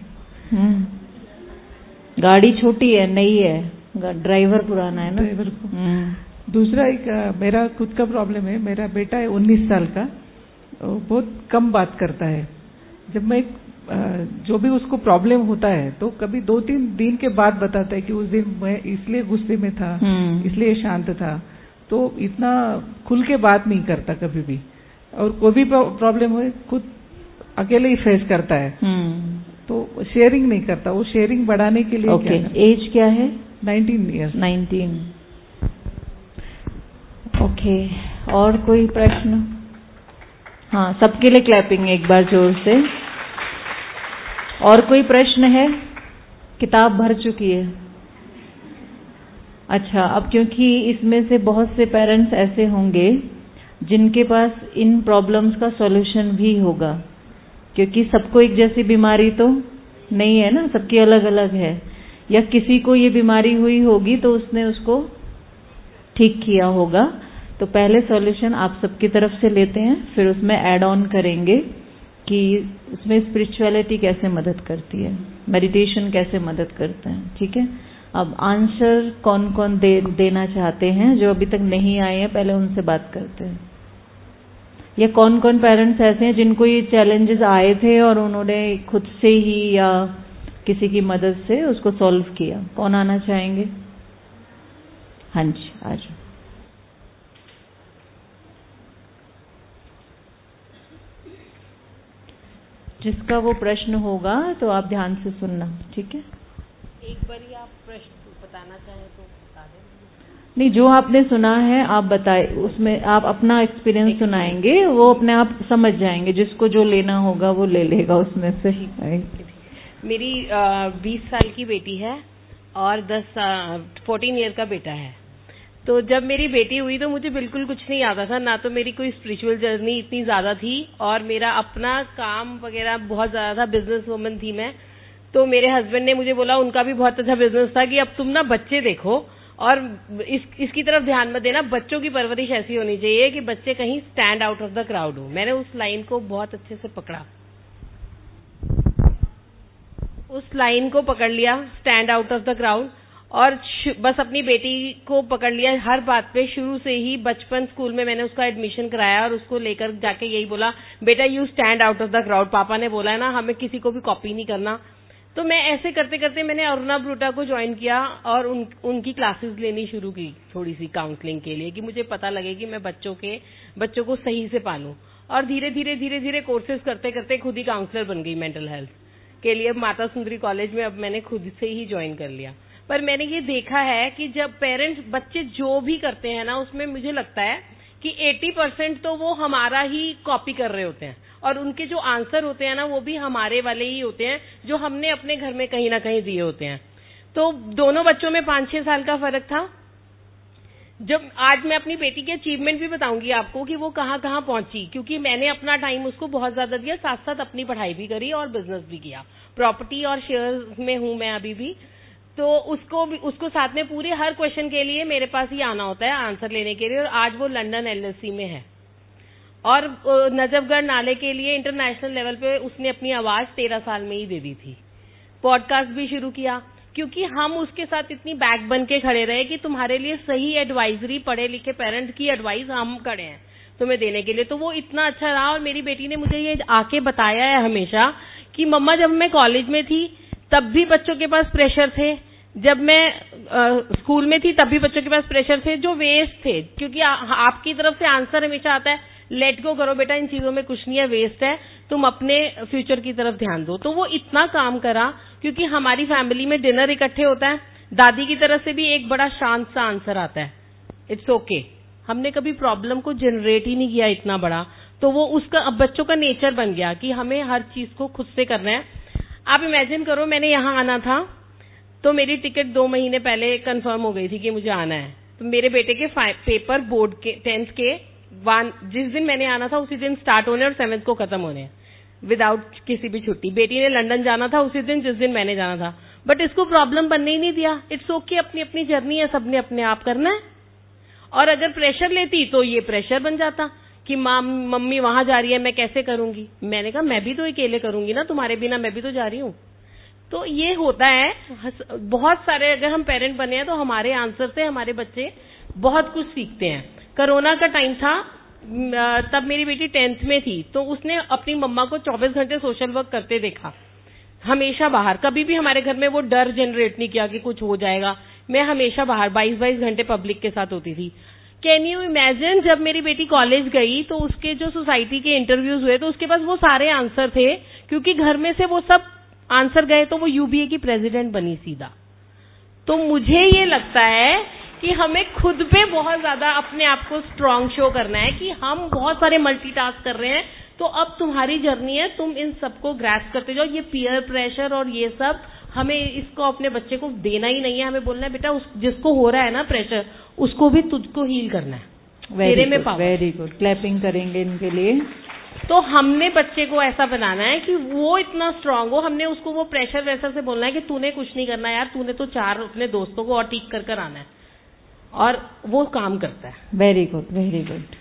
गाड़ी छोटी है, नई है, ड्राइवर पुराना है ना। ड्राइवर। दूसरा एक मेरा खुद का प्रॉब्लम है, मेरा बेटा है 19 साल का, बहुत कम बात करता है। जब मैं जो भी उसको प्रॉब्लम होता है तो कभी 2-3 दिन के बाद बताता है कि उस दिन मैं इसलिए गुस्से में था, इसलिए शांत था। तो इतना खुल के बात नहीं करता कभी भी, और कोई भी प्रॉब्लम हो खुद अकेले ही फेस करता है। तो शेयरिंग नहीं करता, वो शेयरिंग बढ़ाने के लिए। ओके। एज क्या है? 19 ईयर्स। 19। ओके। और कोई प्रश्न? हाँ, सबके लिए क्लैपिंग एक बार जोर से। और कोई प्रश्न है? किताब भर चुकी है। अच्छा, अब क्योंकि इसमें से बहुत से पेरेंट्स ऐसे होंगे जिनके पास इन प्रॉब्लम्स का सॉल्यूशन भी होगा, क्योंकि सबको एक जैसी बीमारी तो नहीं है ना, सबकी अलग अलग है। या किसी को ये बीमारी हुई होगी तो उसने उसको ठीक किया होगा। तो पहले सॉल्यूशन आप सबकी तरफ से लेते हैं, फिर उसमें ऐड ऑन करेंगे कि उसमें स्पिरिचुअलिटी कैसे मदद करती है, मेडिटेशन कैसे मदद करता है। ठीक है। अब आंसर कौन कौन देना चाहते हैं? जो अभी तक नहीं आए हैं पहले उनसे बात करते हैं। या कौन कौन पेरेंट्स ऐसे हैं जिनको ये चैलेंजेस आए थे और उन्होंने खुद से ही या किसी की मदद से उसको सॉल्व किया? कौन आना चाहेंगे? हाँ जी, आ जाओ। जिसका वो प्रश्न होगा तो आप ध्यान से सुनना, ठीक है? एक बार आप प्रश्न बताना चाहें तो बता दें। नहीं, जो आपने सुना है आप बताए, उसमें आप अपना एक्सपीरियंस सुनाएंगे, वो अपने आप समझ जाएंगे। जिसको जो लेना होगा वो ले लेगा उसमें से। मेरी 20 साल की बेटी है और 14 ईयर का बेटा है। तो जब मेरी बेटी हुई तो मुझे बिल्कुल कुछ नहीं आता था, ना तो मेरी कोई स्पिरिचुअल जर्नी इतनी ज्यादा थी, और मेरा अपना काम वगैरह बहुत ज्यादा था, बिजनेस वुमन थी मैं। तो मेरे हस्बैंड ने मुझे बोला, उनका भी बहुत अच्छा बिजनेस था, कि अब तुम ना बच्चे देखो और इसकी तरफ ध्यान मत देना, बच्चों की परवरिश ऐसी होनी चाहिए कि बच्चे कहीं stand out of the crowd हो। मैंने उस लाइन को बहुत अच्छे से पकड़ा, उस लाइन को पकड़ लिया, stand out of the crowd, और बस अपनी बेटी को पकड़ लिया हर बात पे। शुरू से ही बचपन स्कूल में मैंने उसका एडमिशन कराया और उसको लेकर जाके यही बोला, बेटा you stand out of the crowd, पापा ने बोला है ना, हमें किसी को भी कॉपी नहीं करना। तो मैं ऐसे करते करते मैंने अरुणा ब्रूटा को ज्वाइन किया और उनकी क्लासेस लेनी शुरू की, थोड़ी सी काउंसलिंग के लिए, कि मुझे पता लगे कि मैं बच्चों को सही से पालूं। और धीरे धीरे कोर्सेज करते करते खुद ही काउंसलर बन गई मेंटल हेल्थ के लिए। माता सुंदरी कॉलेज में अब मैंने खुद से ही ज्वाइन कर लिया। पर मैंने ये देखा है कि जब पेरेंट्स बच्चे जो भी करते हैं ना, उसमें मुझे लगता है कि 80% तो वो हमारा ही कॉपी कर रहे होते हैं, और उनके जो आंसर होते हैं ना, वो भी हमारे वाले ही होते हैं जो हमने अपने घर में कहीं ना कहीं दिए होते हैं। तो दोनों बच्चों में 5-6 साल का फर्क था। जब आज मैं अपनी बेटी की अचीवमेंट भी बताऊंगी आपको कि वो कहाँ कहाँ पहुंची, क्योंकि मैंने अपना टाइम उसको बहुत ज्यादा दिया, साथ साथ अपनी पढ़ाई भी करी और बिजनेस भी किया। प्रॉपर्टी और शेयर्स में हूं मैं अभी भी। तो उसको साथ में पूरे हर क्वेश्चन के लिए मेरे पास ही आना होता है आंसर लेने के लिए। और आज वो लंदन LSE में है, और नजफगढ़ नाले के लिए इंटरनेशनल लेवल पे उसने अपनी आवाज 13 साल में ही दे दी थी। पॉडकास्ट भी शुरू किया, क्योंकि हम उसके साथ इतनी बैक बन के खड़े रहे कि तुम्हारे लिए सही एडवाइजरी, पढ़े लिखे पेरेंट की एडवाइस हम खड़े हैं तुम्हें देने के लिए। तो वो इतना अच्छा रहा, और मेरी बेटी ने मुझे ये आके बताया है हमेशा कि मम्मा जब मैं कॉलेज में थी तब भी बच्चों के पास प्रेशर थे, जब मैं स्कूल में थी तब भी बच्चों के पास प्रेशर थे जो वेस्ट थे, क्योंकि आपकी तरफ से आंसर हमेशा आता है लेट गो करो बेटा, इन चीजों में कुछ नहीं है, वेस्ट है, तुम अपने फ्यूचर की तरफ ध्यान दो। तो वो इतना काम करा, क्योंकि हमारी फैमिली में डिनर इकट्ठे होता है, दादी की तरफ से भी एक बड़ा शांत सा आंसर आता है, इट्स ओके। हमने कभी प्रॉब्लम को जनरेट ही नहीं किया इतना बड़ा, तो वो उसका अब बच्चों का नेचर बन गया कि हमें हर चीज को खुद से करना है। आप इमेजिन करो, मैंने यहाँ आना था तो मेरी टिकट 2 महीने पहले कंफर्म हो गई थी कि मुझे आना है। तो मेरे बेटे के पेपर बोर्ड के 10th के जिस दिन मैंने आना था उसी दिन स्टार्ट होने और 7th को खत्म होने, विदाउट किसी भी छुट्टी। बेटी ने लंदन जाना था उसी दिन जिस दिन मैंने जाना था, बट इसको प्रॉब्लम बनने ही नहीं दिया। इट्स ओके, अपनी अपनी जर्नी है, सबने अपने आप करना है। और अगर प्रेशर लेती तो ये प्रेशर बन जाता कि मम्मी वहां जा रही है, मैं कैसे करूंगी। मैंने कहा मैं भी तो अकेले करूंगी ना, तुम्हारे बिना मैं भी तो जा रही हूँ। तो ये होता है बहुत सारे, अगर हम पेरेंट बने हैं तो हमारे आंसर से हमारे बच्चे बहुत कुछ सीखते हैं। कोरोना का टाइम था, तब मेरी बेटी 10th में थी, तो उसने अपनी मम्मा को 24 घंटे सोशल वर्क करते देखा, हमेशा बाहर। कभी भी हमारे घर में वो डर जनरेट नहीं किया कि कुछ हो जाएगा। मैं हमेशा बाहर 22-22 घंटे पब्लिक के साथ होती थी। कैन यू इमेजिन, जब मेरी बेटी कॉलेज गई तो उसके जो सोसाइटी के इंटरव्यूज हुए तो उसके पास वो सारे आंसर थे, क्योंकि घर में से वो सब आंसर गए, तो वो यूबीए की प्रेसिडेंट बनी सीधा। तो मुझे ये लगता है कि हमें खुद पे बहुत ज्यादा अपने आप को स्ट्रांग शो करना है कि हम बहुत सारे मल्टीटास्क कर रहे हैं। तो अब तुम्हारी जर्नी है, तुम इन सबको ग्रैस्प करते जाओ। ये पीयर प्रेशर और ये सब हमें इसको अपने बच्चे को देना ही नहीं है। हमें बोलना है बेटा जिसको हो रहा है ना प्रेशर, उसको भी तुझको हील करना है। तेरे में पावर। वेरी गुड, क्लैपिंग करेंगे इनके लिए। तो हमने बच्चे को ऐसा बनाना है कि वो इतना स्ट्रांग हो। हमने उसको वो प्रेशर वैसा से बोलना है कि तूने कुछ नहीं करना यार, तूने तो 4 अपने दोस्तों को और ठीक कर कर आना है, और वो काम करता है। Very good, very good.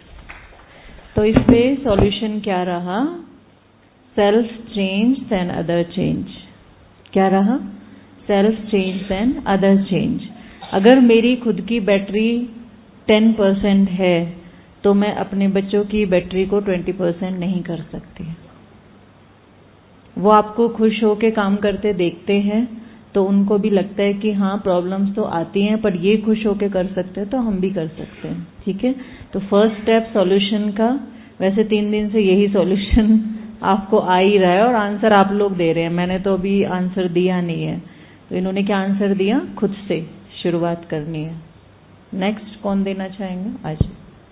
तो इस पे सॉल्यूशन क्या रहा? Self change and other change. क्या रहा? Self change and other change. अगर मेरी खुद की बैटरी 10% है तो मैं अपने बच्चों की बैटरी को 20% नहीं कर सकती। वो आपको खुश होके काम करते देखते हैं तो उनको भी लगता है कि हाँ प्रॉब्लम्स तो आती हैं, पर ये खुश होके कर सकते हैं तो हम भी कर सकते हैं। ठीक है, तो फर्स्ट स्टेप सॉल्यूशन का, वैसे 3 दिन से यही सॉल्यूशन आपको आ ही रहा है और आंसर आप लोग दे रहे हैं। मैंने तो अभी आंसर दिया नहीं है, तो इन्होंने क्या आंसर दिया? खुद से शुरुआत करनी है। नेक्स्ट कौन देना चाहेंगे? आज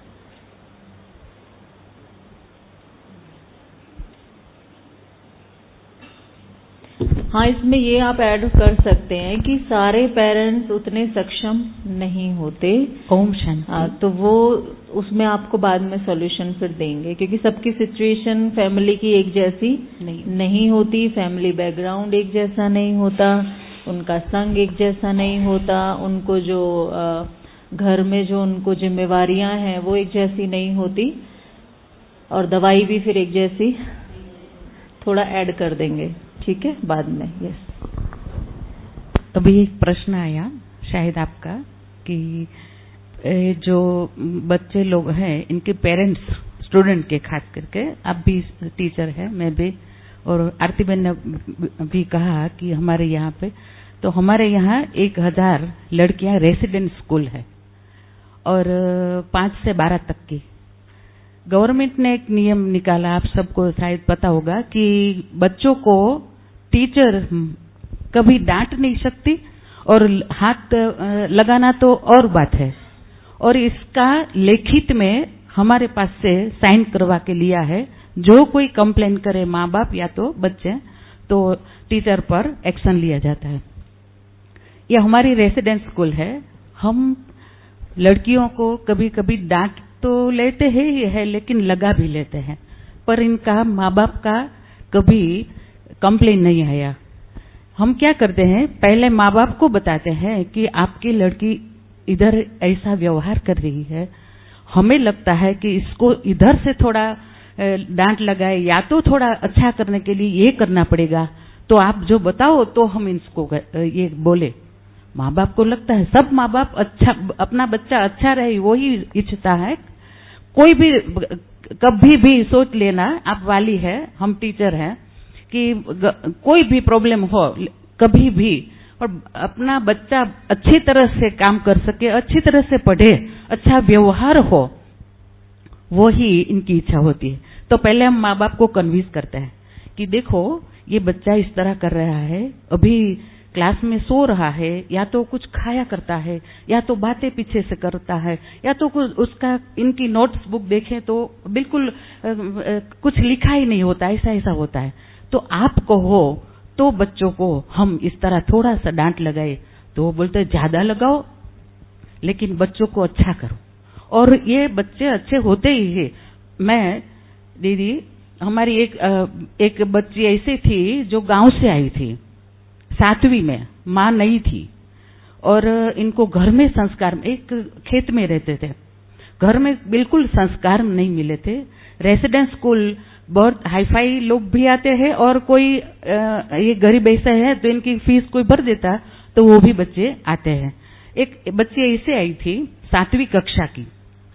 हाँ, इसमें ये आप ऐड कर सकते हैं कि सारे पेरेंट्स उतने सक्षम नहीं होते। ओम शांति। हाँ, तो वो उसमें आपको बाद में सॉल्यूशन फिर देंगे, क्योंकि सबकी सिचुएशन फैमिली की एक जैसी नहीं होती, फैमिली बैकग्राउंड एक जैसा नहीं होता, उनका संग एक जैसा नहीं होता, उनको जो घर में जो उनको जिम्मेवारियां हैं वो एक जैसी नहीं होती, और दवाई भी फिर एक जैसी, थोड़ा ऐड कर देंगे। ठीक है, बाद में। यस। अभी एक प्रश्न आया शायद आपका कि जो बच्चे लोग हैं इनके पेरेंट्स स्टूडेंट के खास करके, आप भी टीचर है, मैं भी, और आरती बहन ने भी कहा कि हमारे यहाँ पे, तो हमारे यहाँ 1000 लड़कियां रेसिडेंट स्कूल है और 5 से 12 तक की। गवर्नमेंट ने एक नियम निकाला, आप सबको शायद पता होगा, कि बच्चों को टीचर कभी डांट नहीं सकती और हाथ लगाना तो और बात है, और इसका लिखित में हमारे पास से साइन करवा के लिया है। जो कोई कंप्लेन करे, माँ बाप या तो बच्चे, तो टीचर पर एक्शन लिया जाता है। यह हमारी रेसिडेंस स्कूल है। हम लड़कियों को कभी कभी डांट तो लेते ही है, लेकिन लगा भी लेते हैं, पर इनका माँ बाप का कभी कंप्लेन नहीं आया। हम क्या करते हैं, पहले माँ बाप को बताते हैं कि आपकी लड़की इधर ऐसा व्यवहार कर रही है, हमें लगता है कि इसको इधर से थोड़ा डांट लगाए, या तो थोड़ा अच्छा करने के लिए ये करना पड़ेगा, तो आप जो बताओ तो हम इसको ये बोले। माँ बाप को लगता है, सब माँ बाप अच्छा, अपना बच्चा अच्छा रहे वही इच्छता है। कोई भी कभी भी सोच लेना, आप वाली है, हम टीचर हैं, कि कोई भी प्रॉब्लम हो कभी भी, और अपना बच्चा अच्छी तरह से काम कर सके, अच्छी तरह से पढ़े, अच्छा व्यवहार हो, वो ही इनकी इच्छा होती है। तो पहले हम माँ बाप को कन्विंस करते हैं कि देखो ये बच्चा इस तरह कर रहा है, अभी क्लास में सो रहा है, या तो कुछ खाया करता है, या तो बातें पीछे से करता है, या तो कुछ उसका इनकी नोट्स बुक देखें तो बिल्कुल कुछ लिखा ही नहीं होता, ऐसा ऐसा होता है। तो आप कहो तो बच्चों को हम इस तरह थोड़ा सा डांट लगाए तो वो बोलते ज्यादा लगाओ, लेकिन बच्चों को अच्छा करो, और ये बच्चे अच्छे होते ही है। मैं दीदी, हमारी एक बच्ची ऐसी थी जो गांव से आई थी, 7वीं में, माँ नहीं थी, और इनको घर में संस्कार, एक खेत में रहते थे, घर में बिल्कुल संस्कार नहीं मिले थे। रेसिडेंस स्कूल बहुत हाईफाई लोग भी आते हैं, और कोई ये गरीब ऐसा है तो इनकी फीस कोई भर देता तो वो भी बच्चे आते हैं। एक बच्ची ऐसे आई थी 7वीं कक्षा की,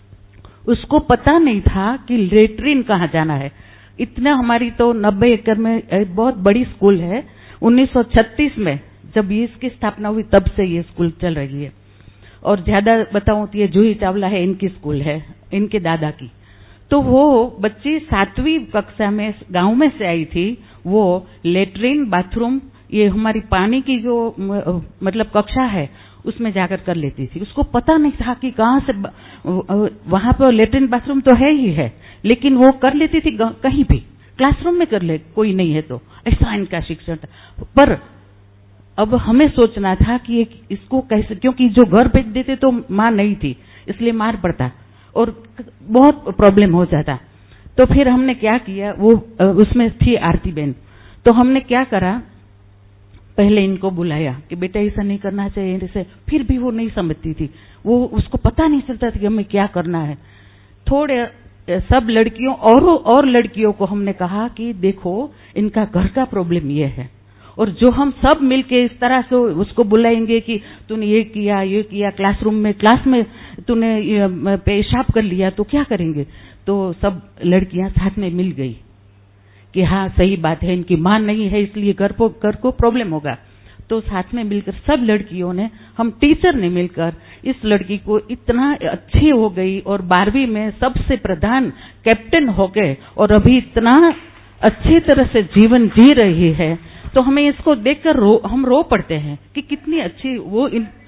उसको पता नहीं था कि लेट्रिन कहाँ जाना है। इतना, हमारी तो 90 एकड़ में बहुत बड़ी स्कूल है। 1936 में जब इसकी स्थापना हुई तब से ये स्कूल चल रही है, और ज्यादा बताऊं तो ये जूही चावला है, इनकी स्कूल है, इनके दादा की। तो वो बच्ची 7वीं कक्षा में गांव में से आई थी, वो लेट्रिन, बाथरूम, ये हमारी पानी की जो मतलब कक्षा है उसमें जाकर कर लेती थी। उसको पता नहीं था कि कहाँ से, वहां पर लेट्रिन बाथरूम तो है ही है, लेकिन वो कर लेती थी कहीं भी, क्लासरूम में कर ले, कोई नहीं है तो, ऐसा इनका शिक्षण था। पर अब हमें सोचना था कि इसको कैसे, क्योंकि जो घर भेज देते तो माँ नहीं थी, इसलिए मार पड़ता और बहुत प्रॉब्लम हो जाता। तो फिर हमने क्या किया, वो उसमें थी आरती बहन, तो हमने क्या करा, पहले इनको बुलाया कि बेटा ऐसा नहीं करना चाहिए ऐसे। फिर भी वो नहीं समझती थी, वो उसको पता नहीं चलता था कि हमें क्या करना है। थोड़े सब लड़कियों और लड़कियों को हमने कहा कि देखो इनका घर का प्रॉब्लम ये है, और जो हम सब मिलके इस तरह से उसको बुलाएंगे कि तूने ये किया, क्लासरूम में, क्लास में तूने पेशाब कर लिया तो क्या करेंगे। तो सब लड़कियां साथ में मिल गई कि हाँ सही बात है, इनकी मां नहीं है इसलिए घर को प्रॉब्लम होगा। तो साथ में मिलकर सब लड़कियों ने, हम टीचर ने मिलकर इस लड़की को इतना अच्छी हो गई, और 12वीं में सबसे प्रधान कैप्टन हो गए, और अभी इतना अच्छी तरह से जीवन जी रही है। तो हमें इसको देखकर हम रो पड़ते हैं कि कितनी अच्छी वो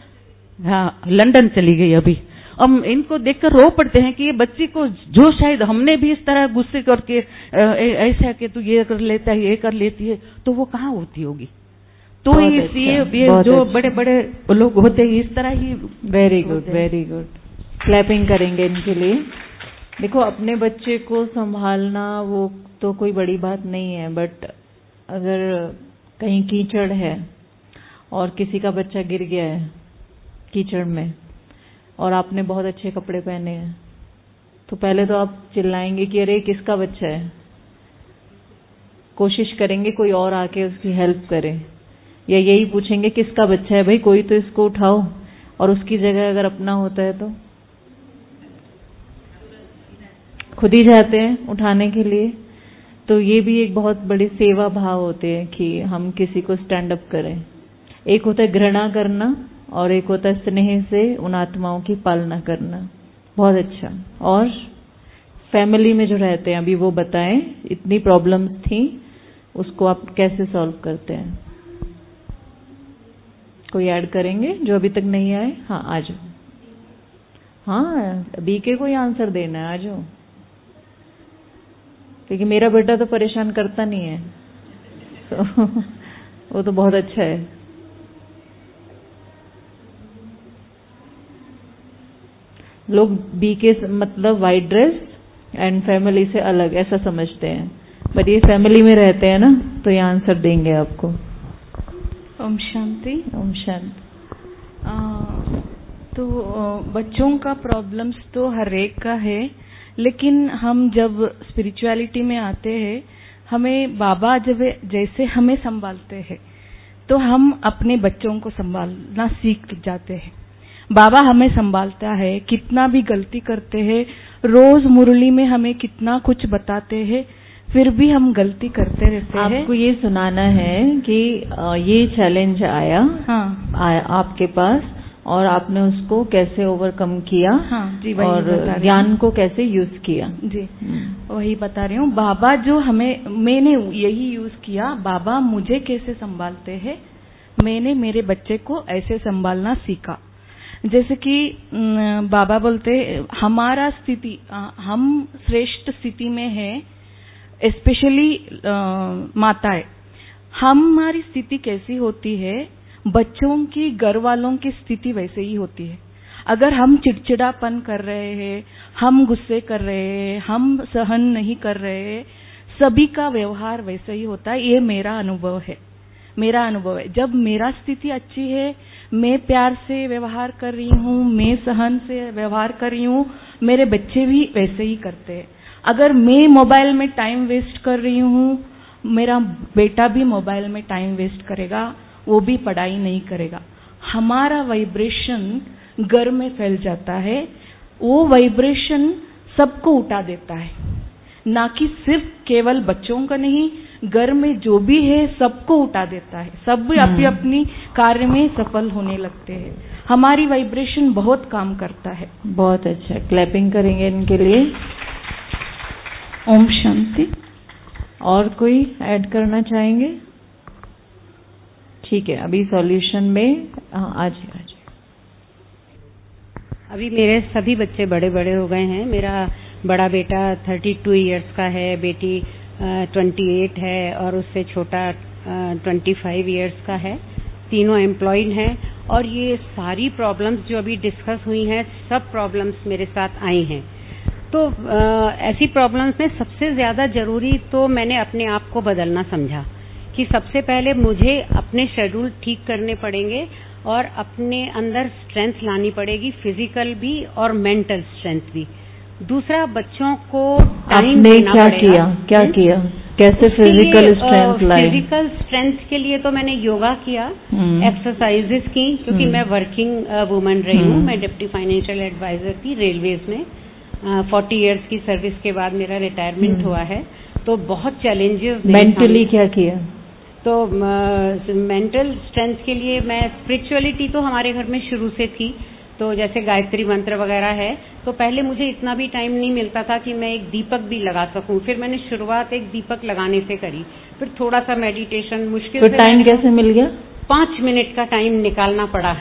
लंदन चली गई अभी। हम इनको देखकर रो पड़ते हैं कि ये बच्ची को, जो शायद हमने भी इस तरह गुस्से करके ऐसा कि तू ये कर लेता है, ये कर लेती है, तो वो कहाँ होती होगी। तो ये जो बड़े बड़े लोग होते हैं इस तरह ही। Very good, very good, clapping करेंगे इनके लिए। देखो, अपने बच्चे को संभालना वो तो कोई बड़ी बात नहीं है, बट अगर कहीं कीचड़ है और किसी का बच्चा गिर गया है कीचड़ में, और आपने बहुत अच्छे कपड़े पहने हैं, तो पहले तो आप चिल्लाएंगे कि अरे किसका बच्चा है, कोशिश करेंगे कोई और आके उसकी हेल्प करे, या यही पूछेंगे किसका बच्चा है भाई, कोई तो इसको उठाओ। और उसकी जगह अगर अपना होता है तो खुद ही जाते हैं उठाने के लिए। तो ये भी एक बहुत बड़ी सेवा भाव होते हैं कि हम किसी को स्टैंड अप करें। एक होता है घृणा करना, और एक होता है स्नेह से उन आत्माओं की पालना करना। बहुत अच्छा। और फैमिली में जो रहते हैं, अभी वो बताएं, इतनी प्रॉब्लम्स थी, उसको आप कैसे सॉल्व करते हैं? कोई ऐड करेंगे जो अभी तक नहीं आए? हाँ, आ जाओ। हाँ, बीके को ही आंसर देना है, आ जाओ, क्योंकि मेरा बेटा तो परेशान करता नहीं है, तो वो तो बहुत अच्छा है। लोग बीके मतलब वाइट ड्रेस एंड फैमिली से अलग ऐसा समझते हैं, बट ये फैमिली में रहते हैं ना, तो ये आंसर देंगे आपको। ओम शांति। ओम शांति। तो बच्चों का प्रॉब्लम्स तो हर एक का है, लेकिन हम जब स्पिरिचुअलिटी में आते हैं, हमें बाबा जब जैसे हमें संभालते हैं तो हम अपने बच्चों को संभालना सीख जाते हैं। बाबा हमें संभालता है, कितना भी गलती करते हैं, रोज मुरली में हमें कितना कुछ बताते हैं, फिर भी हम गलती करते रहते हैं। आपको ये सुनाना है कि ये चैलेंज आया, आपके पास, और आपने उसको कैसे ओवरकम किया, जी, वही और ज्ञान को कैसे यूज किया। जी, वही बता रही हूँ। बाबा जो मैंने यही यूज किया, बाबा मुझे कैसे संभालते हैं, मैंने मेरे बच्चे को ऐसे संभालना सीखा। जैसे कि बाबा बोलते हमारा स्थिति, हम श्रेष्ठ स्थिति में है, स्पेशली माताएं। हमारी स्थिति कैसी होती है, बच्चों की, घर वालों की स्थिति वैसे ही होती है। अगर हम चिड़चिड़ापन कर रहे हैं, हम गुस्से कर रहे हैं, हम सहन नहीं कर रहे हैं, सभी का व्यवहार वैसे ही होता है। ये मेरा अनुभव है। जब मेरा स्थिति अच्छी है, मैं प्यार से व्यवहार कर रही हूँ, मैं सहन से व्यवहार कर रही हूँ, मेरे बच्चे भी वैसे ही करते हैं। अगर मैं मोबाइल में टाइम वेस्ट कर रही हूँ, मेरा बेटा भी मोबाइल में टाइम वेस्ट करेगा, वो भी पढ़ाई नहीं करेगा। हमारा वाइब्रेशन घर में फैल जाता है, वो वाइब्रेशन सबको उठा देता है, ना कि सिर्फ केवल बच्चों का नहीं, घर में जो भी है सबको उठा देता है। सब अपनी अपनी कार्य में सफल होने लगते हैं। हमारी वाइब्रेशन बहुत काम करता है। बहुत अच्छा, क्लैपिंग करेंगे इनके लिए। ओम शांति। और कोई ऐड करना चाहेंगे? ठीक है, अभी सॉल्यूशन में आज अभी मेरे सभी बच्चे बड़े बड़े हो गए हैं। मेरा बड़ा बेटा 32 इयर्स का है, बेटी 28 है, और उससे छोटा 25 इयर्स का है। तीनों एम्प्लॉयड हैं, और ये सारी प्रॉब्लम्स जो अभी डिस्कस हुई हैं, सब प्रॉब्लम्स मेरे साथ आई हैं। तो ऐसी प्रॉब्लम्स में सबसे ज्यादा जरूरी तो मैंने अपने आप को बदलना समझा कि सबसे पहले मुझे अपने शेड्यूल ठीक करने पड़ेंगे और अपने अंदर स्ट्रेंथ लानी पड़ेगी, फिजिकल भी और मेंटल स्ट्रेंथ भी। दूसरा, बच्चों को टाइम देना पड़ेगा। क्या किया? कैसे फिजिकल स्ट्रेंथ लाए? फिजिकल स्ट्रेंथ के लिए तो मैंने योगा किया, एक्सरसाइजेस की, क्योंकि मैं वर्किंग वुमन रही हूँ। मैं डिप्टी फाइनेंशियल एडवाइजर थी रेलवेज में। 40 इयर्स की सर्विस के बाद मेरा रिटायरमेंट हुआ है, तो बहुत चैलेंजेस। मेंटली क्या किया? तो मेंटल स्ट्रेंथ के लिए मैं, स्पिरिचुअलिटी तो हमारे घर में शुरू से थी, तो जैसे गायत्री मंत्र वगैरह है, तो पहले मुझे इतना भी टाइम नहीं मिलता था कि मैं एक दीपक भी लगा सकूं। फिर मैंने शुरुआत एक दीपक लगाने से करी, फिर थोड़ा सा मेडिटेशन, मुश्किल से टाइम कैसे मिल गया? 5 मिनट का टाइम निकालना पड़ा।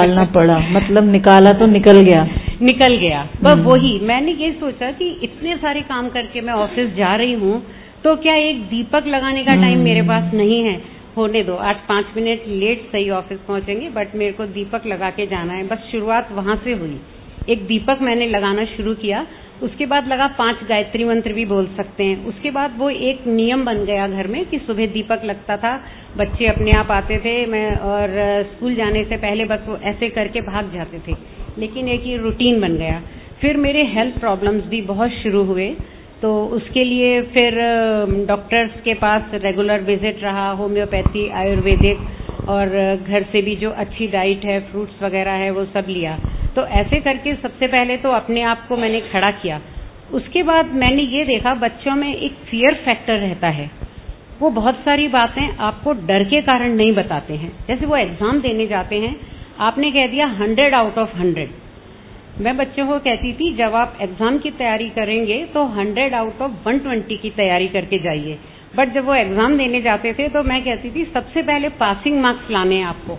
मतलब निकाला तो निकल गया। बस वही मैंने ये सोचा कि इतने सारे काम करके मैं ऑफिस जा रही हूँ, तो क्या एक दीपक लगाने का टाइम मेरे पास नहीं है? होने दो, आज 5 मिनट लेट सही ऑफिस पहुंचेंगे, बट मेरे को दीपक लगा के जाना है। बस शुरुआत वहां से हुई। एक दीपक मैंने लगाना शुरू किया, उसके बाद लगा 5 गायत्री मंत्र भी बोल सकते हैं। उसके बाद वो एक नियम बन गया घर में कि सुबह दीपक लगता था, बच्चे अपने आप आते थे, मैं और स्कूल जाने से पहले बस वो ऐसे करके भाग जाते थे, लेकिन एक ये रूटीन बन गया। फिर मेरे हेल्थ प्रॉब्लम्स भी बहुत शुरू हुए, तो उसके लिए फिर डॉक्टर्स के पास रेगुलर विजिट रहा, होम्योपैथी, आयुर्वेदिक, और घर से भी जो अच्छी डाइट है, फ्रूट्स वगैरह है, वो सब लिया। तो ऐसे करके सबसे पहले तो अपने आप को मैंने खड़ा किया। उसके बाद मैंने ये देखा बच्चों में एक फियर फैक्टर रहता है, वो बहुत सारी बातें आपको डर के कारण नहीं बताते हैं। जैसे वो एग्जाम देने जाते हैं, आपने कह दिया 100 आउट ऑफ 100। मैं बच्चों को कहती थी जब आप एग्जाम की तैयारी करेंगे तो 100 आउट ऑफ 120 की तैयारी करके जाइए। बट जब वो एग्जाम देने जाते थे तो मैं कहती थी सबसे पहले पासिंग मार्क्स लाने हैं आपको,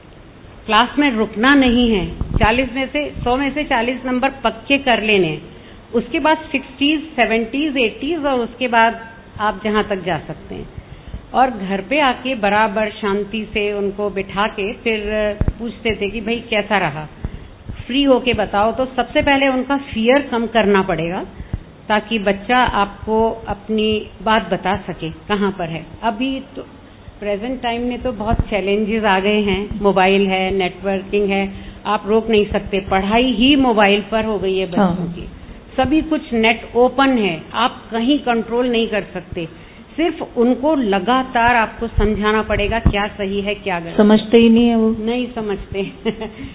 क्लास में रुकना नहीं है, 100 में से 40 नंबर पक्के कर लेने, उसके बाद 60s, 70s, 80s, और उसके बाद आप जहां तक जा सकते हैं। और घर पे आके बराबर शांति से उनको बिठा के फिर पूछते थे कि भाई कैसा रहा, फ्री होके बताओ। तो सबसे पहले उनका फियर कम करना पड़ेगा ताकि बच्चा आपको अपनी बात बता सके कहाँ पर है। अभी तो प्रेजेंट टाइम में तो बहुत चैलेंजेस आ गए हैं, मोबाइल है, नेटवर्किंग है, आप रोक नहीं सकते, पढ़ाई ही मोबाइल पर हो गई है बच्चों की, सभी कुछ नेट ओपन है, आप कहीं कंट्रोल नहीं कर सकते। सिर्फ उनको लगातार आपको समझाना पड़ेगा क्या सही है क्या गलत। समझते ही नहीं है वो, नहीं समझते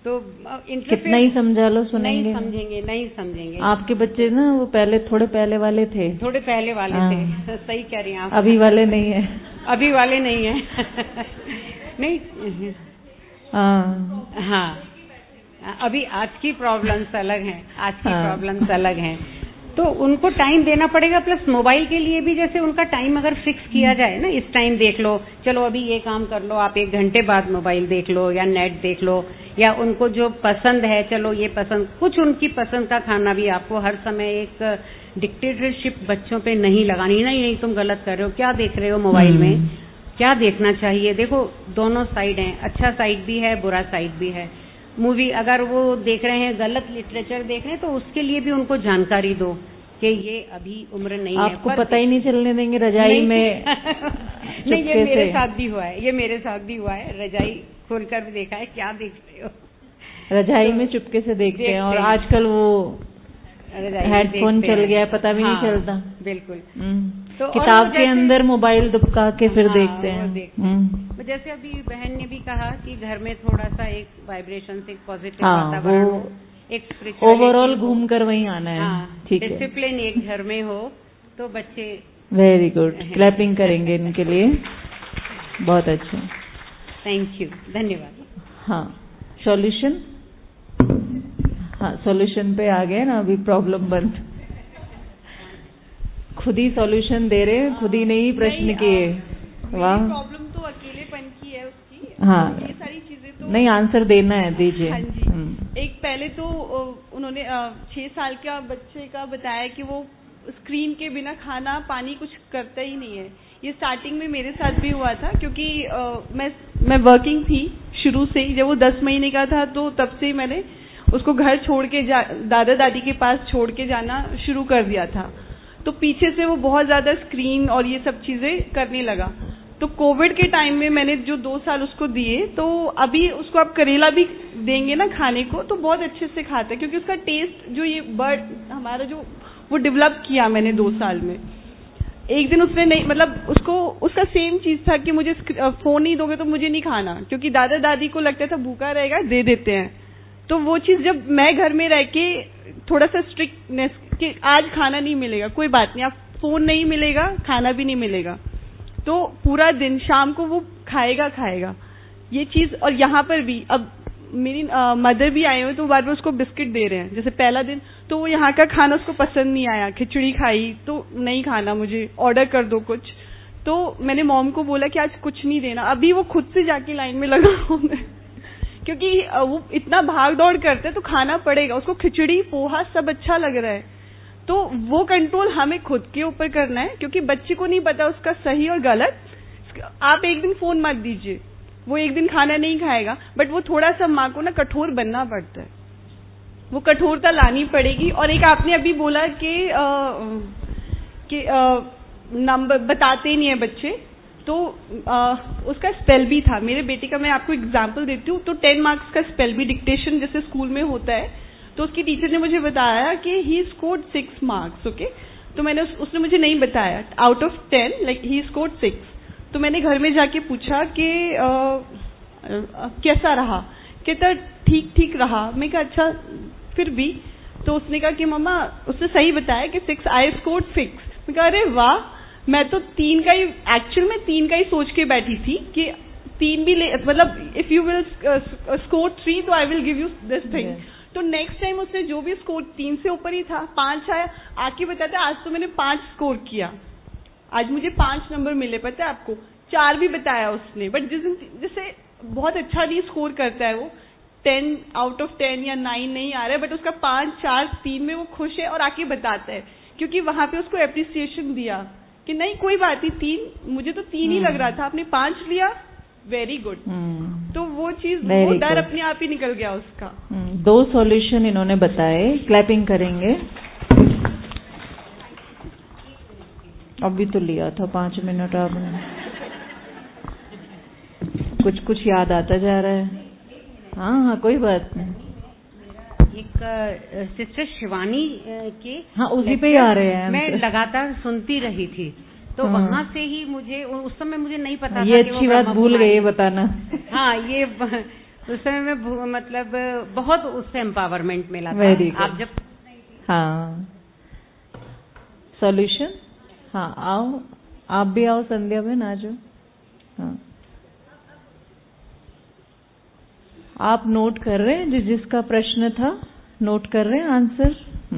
तो कितना ही समझा लो सुनेंगे नहीं समझेंगे। आपके बच्चे ना वो पहले थोड़े पहले वाले थे, थोड़े पहले वाले थे। सही कह रही हैं आप। अभी वाले नहीं है। अभी वाले नहीं है। नहीं हाँ अभी आज की प्रॉब्लम्स अलग हैं, आज की प्रॉब्लम्स अलग हैं, तो उनको टाइम देना पड़ेगा। प्लस मोबाइल के लिए भी जैसे उनका टाइम अगर फिक्स किया जाए ना, इस टाइम देख लो, चलो अभी ये काम कर लो, आप 1 घंटे बाद मोबाइल देख लो या नेट देख लो, या उनको जो पसंद है चलो ये पसंद, कुछ उनकी पसंद का खाना भी आपको हर समय एक डिक्टेटरशिप बच्चों पे नहीं लगानी। नहीं तुम गलत कर रहे हो, क्या देख रहे हो मोबाइल में, क्या देखना चाहिए। देखो दोनों साइड हैं, अच्छा साइड भी है, बुरा साइड भी है। मूवी अगर वो देख रहे हैं, गलत लिटरेचर देख रहे हैं, तो उसके लिए भी उनको जानकारी दो कि ये अभी उम्र नहीं है। आपको पता ही नहीं चलने देंगे रजाई में। नहीं ये मेरे साथ भी हुआ है, ये मेरे साथ भी हुआ है। रजाई खोलकर भी देखा है, क्या देख रहे हो। रजाई में चुपके से देखते हैं। और आजकल वो हेडफोन चल गया है, पता भी नहीं चलता। बिल्कुल। तो किताब के अंदर मोबाइल दुबका के फिर देखते हैं। जैसे अभी बहन ने भी कहा कि घर में थोड़ा सा एक वाइब्रेशन से पॉजिटिव वातावरण, एक ओवरऑल घूम कर वहीं आना है। ठीक है, डिसिप्लिन एक घर में हो तो बच्चे। वेरी गुड, क्लैपिंग करेंगे इनके लिए, बहुत अच्छा। थैंक यू, धन्यवाद। हाँ सॉल्यूशन, हाँ सॉल्यूशन पे आ गए ना, अभी प्रॉब्लम बंद। खुद ही सॉल्यूशन दे रहे हैं, खुद ही नहीं प्रश्न किए। वाह, प्रॉब्लम तो अकेलेपन की है उसकी। हाँ ये सारी चीजें तो नहीं, आंसर देना है, दीजिए। हाँ जी। एक पहले तो उन्होंने 6 साल का बच्चे का बताया कि वो स्क्रीन के बिना खाना पानी कुछ करता ही नहीं है। ये स्टार्टिंग में मेरे साथ भी हुआ था, क्योंकि मैं वर्किंग थी शुरू से ही। जब वो 10 महीने का था तो तब से मैंने उसको घर छोड़ के दादा दादी के पास छोड़ के जाना शुरू कर दिया था। तो पीछे से वो बहुत ज्यादा स्क्रीन और ये सब चीजें करने लगा। तो कोविड के टाइम में मैंने जो 2 साल उसको दिए, तो अभी उसको आप करेला भी देंगे ना खाने को तो बहुत अच्छे से खाता है, क्योंकि उसका टेस्ट जो ये बर्ड हमारा जो वो डेवलप किया मैंने 2 साल में। एक दिन उसने नहीं, मतलब उसका सेम चीज था कि मुझे फोन नहीं दोगे तो मुझे नहीं खाना, क्योंकि दादा दादी को लगता था भूखा रहेगा दे देते हैं। तो वो चीज जब मैं घर में रह के थोड़ा सा स्ट्रिक्टनेस कि आज खाना नहीं मिलेगा, कोई बात नहीं, आप फोन नहीं मिलेगा, खाना भी नहीं मिलेगा, तो पूरा दिन शाम को वो खाएगा ये चीज। और यहाँ पर भी अब मेरी मदर भी आए हुए तो बार बार उसको बिस्किट दे रहे हैं। जैसे पहला दिन तो वो यहाँ का खाना उसको पसंद नहीं आया, खिचड़ी खाई तो नहीं खाना, मुझे ऑर्डर कर दो कुछ। तो मैंने मॉम को बोला कि आज कुछ नहीं देना। अभी वो खुद से जाके लाइन में लगा क्योंकि वो इतना भाग दौड़ करते हैं तो खाना पड़ेगा उसको। खिचड़ी पोहा सब अच्छा लग रहा है, तो वो कंट्रोल हमें खुद के ऊपर करना है, क्योंकि बच्चे को नहीं पता उसका सही और गलत। आप एक दिन फोन मत दीजिए, वो एक दिन खाना नहीं खाएगा, बट वो थोड़ा सा माँ को ना कठोर बनना पड़ता है, वो कठोरता लानी पड़ेगी। और एक आपने अभी बोला कि नंबर बताते नहीं है बच्चे, तो उसका स्पेल भी था मेरे बेटे का। मैं आपको एग्जांपल देती हूँ। तो 10 मार्क्स का स्पेल भी डिक्टेशन जैसे स्कूल में होता है, तो उसकी टीचर ने मुझे बताया कि ही स्कोर्ड 6 मार्क्स। ओके, तो मैंने उसने मुझे नहीं बताया out of 10 like he scored 6। तो मैंने घर में जाके पूछा कि कैसा रहा, कहता ठीक रहा। मैं कहा अच्छा फिर भी। तो उसने कहा कि मम्मा उसने सही बताया कि 6 आई स्कोर्ड 6। मैं कहा अरे वाह, मैं तो 3 का ही एक्चुअल में 3 का ही सोच के बैठी थी कि 3 भी मतलब इफ यू विल स्कोर 3 तो I will give you this thing. तो नेक्स्ट टाइम उसने जो भी स्कोर 3 से ऊपर ही था, 5 आया, आके बताता आज तो मैंने 5 स्कोर किया, आज मुझे 5 नंबर मिले। पता है आपको 4 भी बताया उसने, बट जैसे बहुत अच्छा नहीं स्कोर करता है वो, 10 आउट ऑफ 10 या 9 नहीं आ रहा है, बट उसका 5, 4, 3 में वो खुश है और आके बताता है, क्योंकि वहां पे उसको एप्रिसिएशन दिया कि नहीं कोई बात नहीं, 3 मुझे तो 3 ही लग रहा था, आपने 5 लिया, वेरी गुड। तो वो चीज, वो डर अपने आप ही निकल गया उसका। 2 सॉल्यूशन इन्होंने बताए, क्लैपिंग करेंगे। अभी तो लिया था 5 मिनट, आपने कुछ याद आता जा रहा है। हाँ कोई बात नहीं। एक सिस्टर शिवानी के उसी पे ही आ रहे हैं, मैं लगातार सुनती रही थी, तो वहां से ही मुझे उस समय मुझे नहीं पता ये था अच्छी बात भूल गई बताना। हाँ, ये उस समय में मतलब बहुत उससे एम्पावरमेंट मिला था। Very good. आप जब हाँ सॉल्यूशन, हाँ आओ, आप भी आओ संध्या बहन, आ जाओ। हाँ आप नोट कर रहे हैं जिसका प्रश्न था, नोट कर रहे हैं आंसर?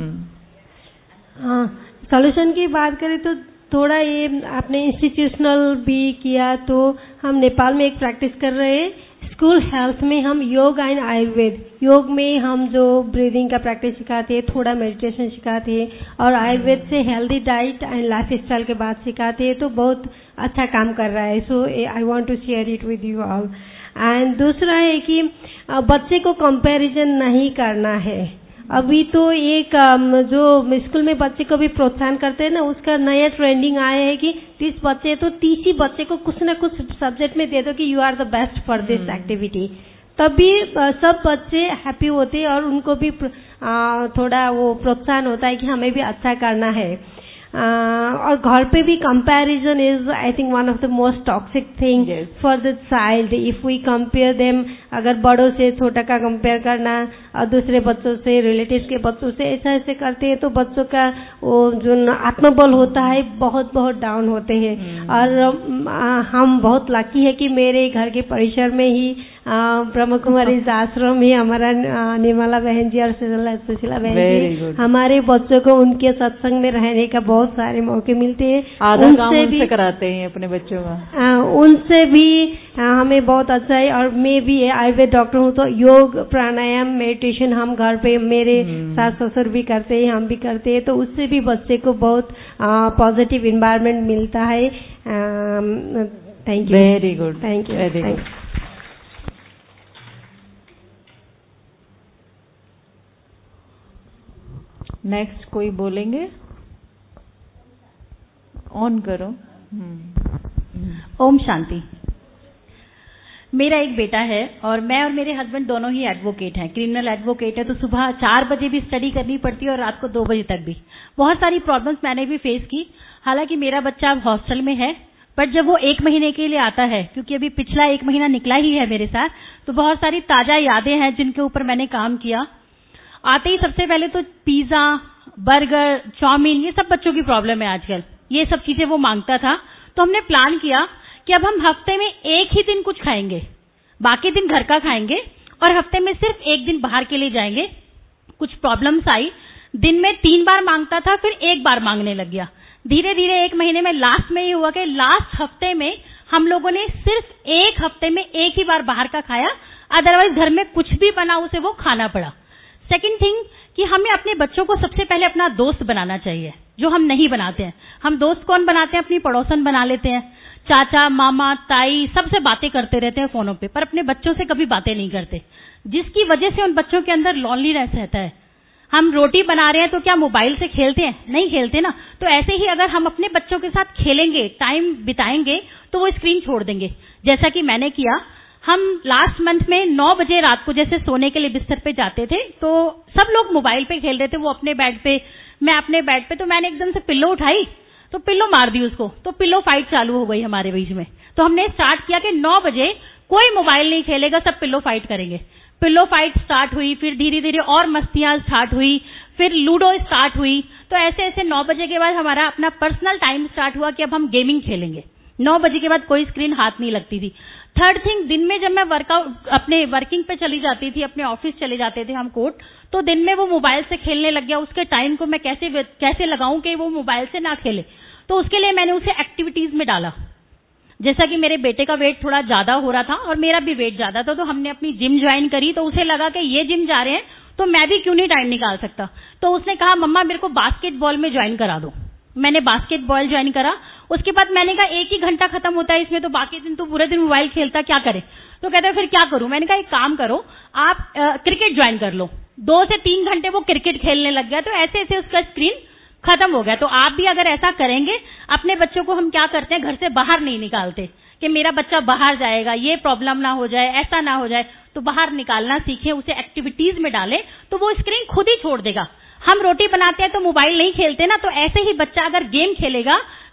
हाँ, सॉल्यूशन की बात करें तो थोड़ा ये आपने इंस्टीट्यूशनल भी किया, तो हम नेपाल में एक प्रैक्टिस कर रहे हैं स्कूल हेल्थ में। हम योग एंड आयुर्वेद, योग में हम जो ब्रीदिंग का प्रैक्टिस सिखाते हैं, थोड़ा मेडिटेशन सिखाते हैं, और आयुर्वेद से healthy diet and lifestyle के बाद सिखाते हैं, तो बहुत अच्छा काम कर रहा है। So I want to share it with you all. And दूसरा है कि बच्चे को कंपैरिजन नहीं करना है। अभी तो एक जो स्कूल में बच्चे को भी प्रोत्साहन करते हैं ना, उसका नया ट्रेंडिंग आया है कि 30 बच्चे तो 30 ही बच्चे को कुछ ना कुछ सब्जेक्ट में दे दो कि you are the best for this activity. तभी सब बच्चे हैप्पी होते हैं और उनको भी थोड़ा वो प्रोत्साहन होता है कि हमें भी अच्छा करना है। और घर पे भी comparison is I think one of the most toxic thing for the child. If we compare them, अगर बड़ों से छोटा का कंपेयर करना और दूसरे बच्चों से, रिलेटिव्स के बच्चों से ऐसा ऐसे करते हैं, तो बच्चों का वो जो आत्मबल होता है बहुत बहुत डाउन होते हैं। और हम बहुत लकी है कि मेरे घर के परिसर में ही ब्रह्म कुमारी आश्रम ही हमारा निर्मला बहन जी और सुशीला बहन जी, हमारे बच्चों को उनके सत्संग में रहने का बहुत सारे मौके मिलते हैं। आधा काम उनसे कराते हैं अपने बच्चों का। उनसे भी हमें बहुत अच्छा है। और मैं भी आयुर्वेद डॉक्टर हूँ, तो योग प्राणायाम मेडिटेशन हम घर पे, मेरे सास ससुर भी करते हैं, हम भी करते हैं, तो उससे भी बच्चे को बहुत पॉजिटिव एनवायरनमेंट मिलता है। Thank you. Very good, thank you, very good. Next कोई बोलेंगे? ऑन करो। ओम शांति। मेरा एक बेटा है और मैं और मेरे हस्बैंड दोनों ही एडवोकेट हैं, क्रिमिनल एडवोकेट है। तो सुबह 4 बजे भी स्टडी करनी पड़ती है और रात को 2 बजे तक भी। बहुत सारी प्रॉब्लम्स मैंने भी फेस की। हालांकि मेरा बच्चा अब हॉस्टल में है, बट जब वो 1 महीने के लिए आता है, क्योंकि अभी पिछला 1 महीना निकला ही है मेरे साथ, तो बहुत सारी ताजा यादें हैं जिनके ऊपर मैंने काम किया। आते ही सबसे पहले तो पिज्जा, बर्गर, चाउमीन, ये सब बच्चों की प्रॉब्लम है आजकल। ये सब चीजें वो मांगता था। तो हमने प्लान किया कि अब हम हफ्ते में 1 ही दिन कुछ खाएंगे, बाकी दिन घर का खाएंगे, और हफ्ते में सिर्फ 1 दिन बाहर के लिए जाएंगे। कुछ प्रॉब्लम्स आई, दिन में 3 बार मांगता था, फिर 1 बार मांगने लग गया। धीरे धीरे 1 महीने में लास्ट में ये हुआ कि लास्ट हफ्ते में हम लोगों ने सिर्फ 1 हफ्ते में 1 ही बार बाहर का खाया, अदरवाइज घर में कुछ भी बना उसे वो खाना पड़ा। सेकंड थिंग कि हमें अपने बच्चों को सबसे पहले अपना दोस्त बनाना चाहिए, जो हम नहीं बनाते हैं। हम दोस्त कौन बनाते हैं? अपनी पड़ोसन बना लेते हैं, चाचा, मामा, ताई, सबसे बातें करते रहते हैं फोनों पे, पर अपने बच्चों से कभी बातें नहीं करते, जिसकी वजह से उन बच्चों के अंदर लॉनलीनेस रहता है। हम रोटी बना रहे हैं तो क्या मोबाइल से खेलते हैं? नहीं खेलते ना। तो ऐसे ही अगर हम अपने बच्चों के साथ खेलेंगे, टाइम बिताएंगे, तो वो स्क्रीन छोड़ देंगे, जैसा कि मैंने किया। हम लास्ट मंथ में 9 बजे रात को जैसे सोने के लिए बिस्तर पे जाते थे, तो सब लोग मोबाइल पे खेल रहे थे, वो अपने बेड पे, मैं अपने बेड पे। तो मैंने एकदम से पिल्लो उठाई, तो पिल्लो मार दी उसको, तो पिल्लो फाइट चालू हो गई हमारे बीच में। तो हमने स्टार्ट किया कि 9 बजे कोई मोबाइल नहीं खेलेगा, सब पिल्लो फाइट करेंगे। पिल्लो फाइट स्टार्ट हुई, फिर धीरे धीरे और मस्तियां स्टार्ट हुई, फिर लूडो स्टार्ट हुई। तो ऐसे ऐसे 9 बजे के बाद हमारा अपना पर्सनल टाइम स्टार्ट हुआ कि अब हम गेमिंग खेलेंगे। 9 बजे के बाद कोई स्क्रीन हाथ नहीं लगती थी। थर्ड थिंग, दिन में जब मैं वर्कआउट अपने वर्किंग पे चली जाती थी, अपने ऑफिस चले जाते थे हम कोर्ट, तो दिन में वो मोबाइल से खेलने लग गया। उसके टाइम को मैं कैसे लगाऊं कि वो मोबाइल से ना खेले, तो उसके लिए मैंने उसे एक्टिविटीज में डाला। जैसा कि मेरे बेटे का वेट थोड़ा ज्यादा हो रहा था और मेरा भी वेट ज्यादा था, तो हमने अपनी जिम ज्वाइन करी। तो उसे लगा कि ये जिम जा रहे हैं तो मैं भी क्यों नहीं टाइम निकाल सकता। तो उसने कहा मम्मा मेरे को बास्केटबॉल में ज्वाइन करा दो। मैंने बास्केटबॉल ज्वाइन करा। उसके बाद मैंने कहा 1 ही घंटा खत्म होता है इसमें, तो बाकी दिन तो पूरे दिन मोबाइल खेलता, क्या करे। तो कहते फिर क्या करूं। मैंने कहा एक काम करो, आप क्रिकेट ज्वाइन कर लो। 2 से 3 घंटे वो क्रिकेट खेलने लग गया। तो ऐसे ऐसे उसका स्क्रीन खत्म हो गया। तो आप भी अगर ऐसा करेंगे, अपने बच्चों को हम क्या करते हैं, घर से बाहर नहीं निकालते कि मेरा बच्चा बाहर जाएगा, ये प्रॉब्लम ना हो जाए, ऐसा ना हो जाए। तो बाहर निकालना सीखें, उसे एक्टिविटीज में डालें, तो वो स्क्रीन खुद ही छोड़ देगा। हम रोटी बनाते हैं तो मोबाइल नहीं खेलते ना, तो ऐसे ही बच्चा अगर गेम खेलेगा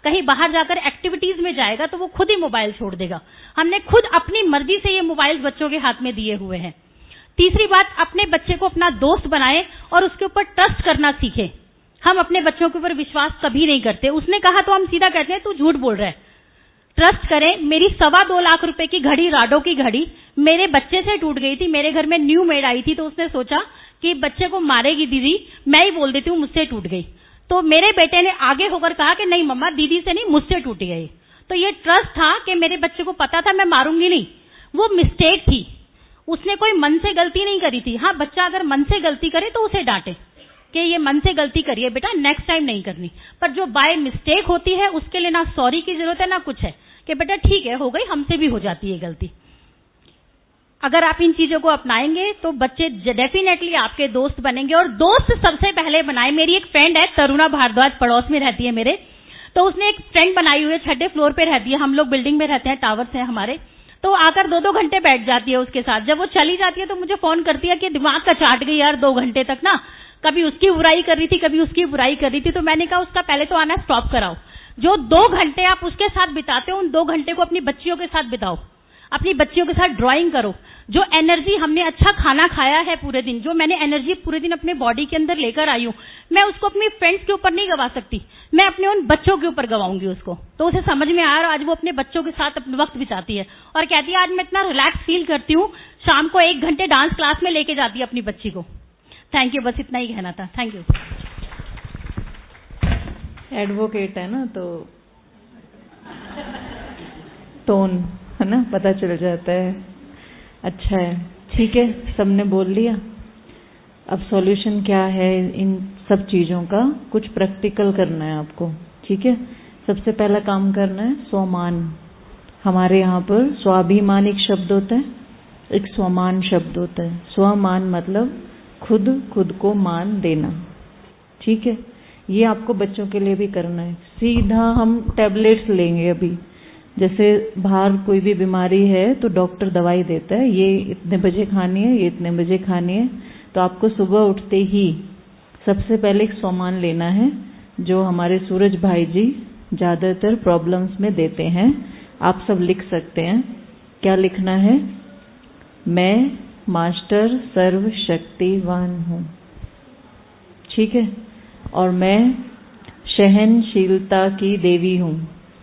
कहीं बाहर जाकर एक्टिविटीज में जाएगा तो वो खुद ही मोबाइल छोड़ देगा। हमने खुद अपनी मर्जी से ये मोबाइल बच्चों के हाथ में दिए हुए हैं। तीसरी बात, अपने बच्चे को अपना दोस्त बनाए और उसके ऊपर ट्रस्ट करना सीखे। हम अपने बच्चों के ऊपर विश्वास कभी नहीं करते। उसने कहा तो हम सीधा कहते हैं तू झूठ बोल रहा है। ट्रस्ट करें। मेरी 2.25 लाख रुपए की घड़ी, राडो की घड़ी, मेरे बच्चे से टूट गई थी। मेरे घर में न्यू मेड आई थी तो उसने सोचा कि बच्चे को मारेगी दीदी, मैं ही बोल देती हूँ मुझसे टूट गई। तो मेरे बेटे ने आगे होकर कहा कि नहीं मम्मा, दीदी से नहीं, मुझसे टूटी गई। तो ये ट्रस्ट था कि मेरे बच्चे को पता था मैं मारूंगी नहीं, वो मिस्टेक थी, उसने कोई मन से गलती नहीं करी थी। हाँ, बच्चा अगर मन से गलती करे तो उसे डांटे कि ये मन से गलती करिए बेटा, नेक्स्ट टाइम नहीं करनी। पर जो बाय मिस्टेक होती है उसके लिए ना सॉरी की जरूरत है ना कुछ है, कि बेटा ठीक है, हो गई, हमसे भी हो जाती है गलती। अगर आप इन चीजों को अपनाएंगे तो बच्चे डेफिनेटली आपके दोस्त बनेंगे। और दोस्त सबसे पहले बनाए। मेरी एक फ्रेंड है तरुणा भारद्वाज, पड़ोस में रहती है मेरे, तो उसने एक फ्रेंड बनाई हुई है, 6ठे फ्लोर पे रहती है। हम लोग बिल्डिंग में रहते हैं, टावर्स हैं हमारे। तो आकर 2-2 घंटे बैठ जाती है उसके साथ। जब वो चली जाती है तो मुझे फोन करती है कि दिमाग का चाट गई यार, 2 घंटे तक ना कभी उसकी बुराई कर रही थी, कभी उसकी बुराई कर रही थी। तो मैंने कहा उसका पहले तो आना स्टॉप कराओ। जो 2 घंटे आप उसके साथ बिताते हो, उन 2 घंटे को अपनी बच्चियों के साथ बिताओ, अपनी बच्चियों के साथ ड्राइंग करो। जो एनर्जी हमने अच्छा खाना खाया है पूरे दिन, जो मैंने एनर्जी पूरे दिन अपने बॉडी के अंदर लेकर आई हूं, मैं उसको अपनी फ्रेंड्स के ऊपर नहीं गवा सकती, मैं अपने उन बच्चों के ऊपर गवाऊंगी उसको। तो उसे समझ में आया और आज वो अपने बच्चों के साथ अपना वक्त बिताती है और कहती है आज मैं इतना रिलैक्स फील करती हूँ, शाम को 1 घंटे डांस क्लास में लेके जाती है अपनी बच्ची को। थैंक यू, बस इतना ही कहना था। Thank you. एडवोकेट है ना, तो टोन है ना, पता चल जाता है। अच्छा है, ठीक है, सबने बोल लिया। अब सॉल्यूशन क्या है इन सब चीजों का, कुछ प्रैक्टिकल करना है आपको, ठीक है। सबसे पहला काम करना है स्वमान। हमारे यहाँ पर स्वाभिमान एक शब्द होता है, एक स्वमान शब्द होता है। स्वमान मतलब खुद को मान देना, ठीक है। ये आपको बच्चों के लिए भी करना है। सीधा हम टैबलेट्स लेंगे अभी, जैसे बाहर कोई भी बीमारी है तो डॉक्टर दवाई देता है, ये इतने बजे खानी है, ये इतने बजे खानी है। तो आपको सुबह उठते ही सबसे पहले एक स्वमान लेना है, जो हमारे सूरज भाई जी ज्यादातर प्रॉब्लम्स में देते हैं। आप सब लिख सकते हैं। क्या लिखना है? मैं मास्टर सर्वशक्तिवान हूँ, ठीक है। और मैं सहनशीलता की देवी हूँ।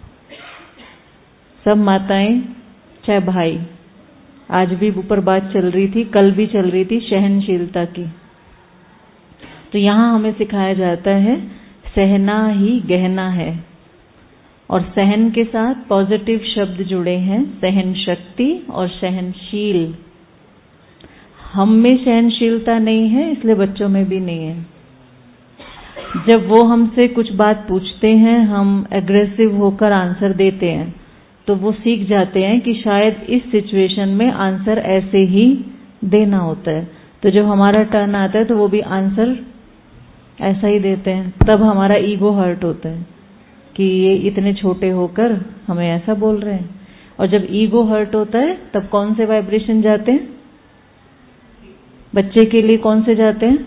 सब माताएं चाहे भाई, आज भी ऊपर बात चल रही थी, कल भी चल रही थी सहनशीलता की। तो यहाँ हमें सिखाया जाता है सहना ही गहना है, और सहन के साथ पॉजिटिव शब्द जुड़े हैं, सहन शक्ति और सहनशील। हम में सहनशीलता नहीं है, इसलिए बच्चों में भी नहीं है। जब वो हमसे कुछ बात पूछते हैं, हम एग्रेसिव होकर आंसर देते हैं, तो वो सीख जाते हैं कि शायद इस सिचुएशन में आंसर ऐसे ही देना होता है। तो जब हमारा टर्न आता है तो वो भी आंसर ऐसा ही देते हैं। तब हमारा ईगो हर्ट होता है कि ये इतने छोटे होकर हमें ऐसा बोल रहे हैं। और जब ईगो हर्ट होता है तब कौन से वाइब्रेशन जाते हैं? बच्चे के लिए कौन से जाते हैं?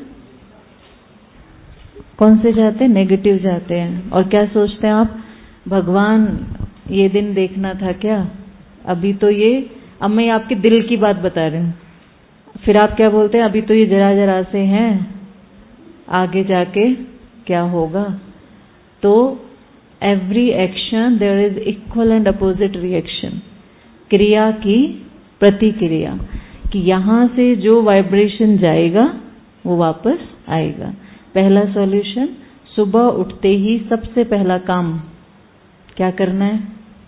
कौन से जाते हैं? नेगेटिव जाते हैं। और क्या सोचते हैं आप? भगवान ये दिन देखना था क्या? अभी तो ये, अब मैं आपके दिल की बात बता रही हूँ। फिर आप क्या बोलते हैं? अभी तो ये जरा जरा से हैं, आगे जाके क्या होगा? तो every action there is equal and opposite reaction. क्रिया की प्रतिक्रिया, कि यहां से जो वाइब्रेशन जाएगा वो वापस आएगा। पहला सॉल्यूशन, सुबह उठते ही सबसे पहला काम क्या करना है?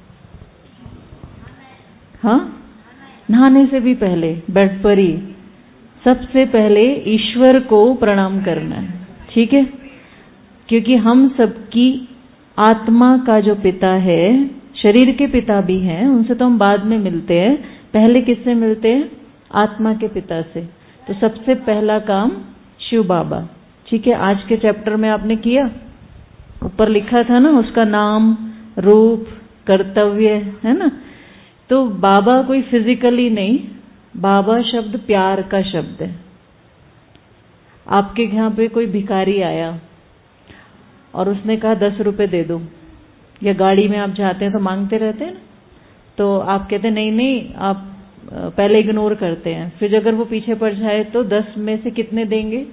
हाँ, नहाने से भी पहले बेड पर ही सबसे पहले ईश्वर को प्रणाम करना है, ठीक है। क्योंकि हम सबकी आत्मा का जो पिता है, शरीर के पिता भी हैं, उनसे तो हम बाद में मिलते हैं, पहले किससे मिलते हैं? आत्मा के पिता से। तो सबसे पहला काम शिव बाबा, ठीक है। आज के चैप्टर में आपने किया, ऊपर लिखा था ना उसका नाम, रूप, कर्तव्य, है ना। तो बाबा कोई फिजिकली नहीं, बाबा शब्द प्यार का शब्द है। आपके यहाँ पे कोई भिखारी आया और उसने कहा 10 रुपए दे दो, या गाड़ी में आप जाते हैं तो मांगते रहते हैं ना, तो आप कहते हैं नहीं नहीं, आप पहले इग्नोर करते हैं, फिर अगर वो पीछे पड़ जाए तो 10 में से कितने देंगे,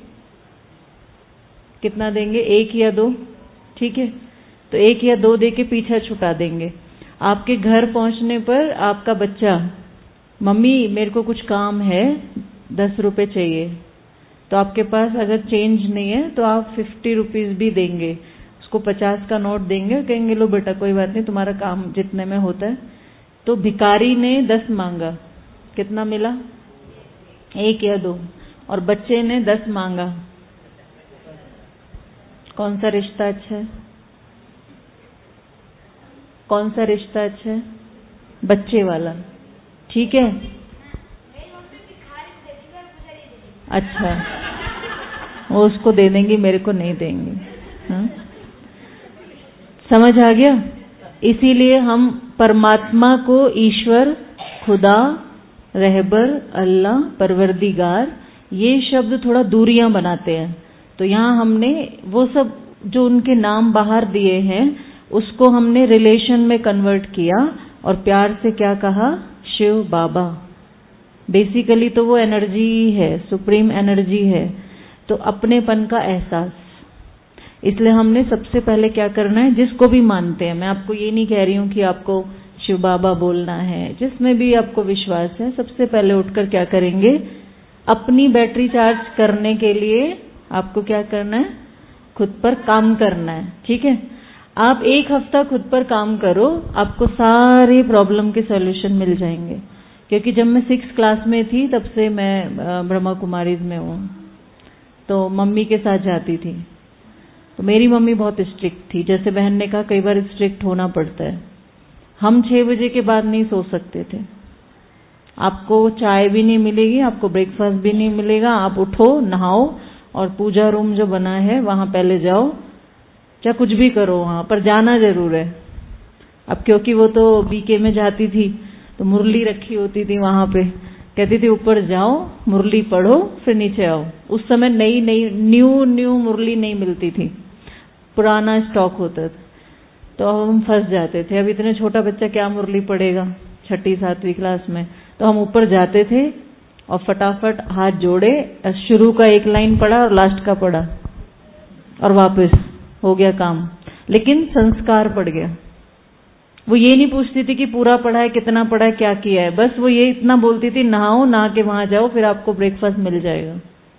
कितना देंगे, 1 या 2, ठीक है, तो 1 या 2 दे के पीछा छुटा देंगे। आपके घर पहुंचने पर आपका बच्चा, मम्मी मेरे को कुछ काम है, 10 रुपए चाहिए, तो आपके पास अगर चेंज नहीं है तो आप 50 रुपीज भी देंगे, उसको 50 का नोट देंगे, कहेंगे लो बेटा कोई बात नहीं, तुम्हारा काम जितने में होता है। तो भिखारी ने 10 मांगा, कितना मिला, 1 या 2, और बच्चे ने 10 मांगा, कौन सा रिश्ता अच्छा है, कौन सा रिश्ता अच्छा है, बच्चे वाला, ठीक है, अच्छा, वो उसको दे देंगी, मेरे को नहीं देंगे, हाँ? समझ आ गया। इसीलिए हम परमात्मा को ईश्वर, खुदा, रहबर, अल्लाह, परवरदिगार, ये शब्द थोड़ा दूरियां बनाते हैं। तो यहाँ हमने वो सब जो उनके नाम बाहर दिए हैं उसको हमने रिलेशन में कन्वर्ट किया और प्यार से क्या कहा, शिव बाबा। बेसिकली तो वो एनर्जी ही है, सुप्रीम एनर्जी है, तो अपनेपन का एहसास। इसलिए हमने सबसे पहले क्या करना है, जिसको भी मानते हैं, मैं आपको ये नहीं कह रही हूँ कि आपको शिव बाबा बोलना है, जिसमें भी आपको विश्वास है, सबसे पहले उठकर क्या करेंगे, अपनी बैटरी चार्ज करने के लिए आपको क्या करना है, खुद पर काम करना है, ठीक है। आप 1 हफ्ता खुद पर काम करो, आपको सारे प्रॉब्लम के सॉल्यूशन मिल जाएंगे। क्योंकि जब मैं 6th क्लास में थी तब से मैं ब्रह्मा कुमारीज में हूँ, तो मम्मी के साथ जाती थी। तो मेरी मम्मी बहुत स्ट्रिक्ट थी, जैसे बहन ने कहा कई बार स्ट्रिक्ट होना पड़ता है। हम 6 बजे के बाद नहीं सो सकते थे, आपको चाय भी नहीं मिलेगी, आपको ब्रेकफास्ट भी नहीं मिलेगा, आप उठो, नहाओ और पूजा रूम जो बना है वहां पहले जाओ, चाहे कुछ भी करो वहां पर जाना जरूर है। अब क्योंकि वो तो बीके में जाती थी तो मुरली रखी होती थी वहां पे, कहती थी ऊपर जाओ, मुरली पढ़ो, फिर नीचे आओ। उस समय नई नई न्यू मुरली नहीं मिलती थी, पुराना स्टॉक होता था, तो हम फंस जाते थे। अब इतने छोटा बच्चा क्या मुरली पढ़ेगा 6ठी 7वीं क्लास में, तो हम ऊपर जाते थे और फटाफट हाथ जोड़े, शुरू का 1 लाइन पढ़ा और लास्ट का पढ़ा और वापस हो गया काम। लेकिन संस्कार पड़ गया। वो ये नहीं पूछती थी कि पूरा पढ़ा है, कितना पढ़ा है, क्या किया है, बस वो ये इतना बोलती थी, नहाओ, नहा के वहां जाओ, फिर आपको ब्रेकफास्ट मिल जाएगा।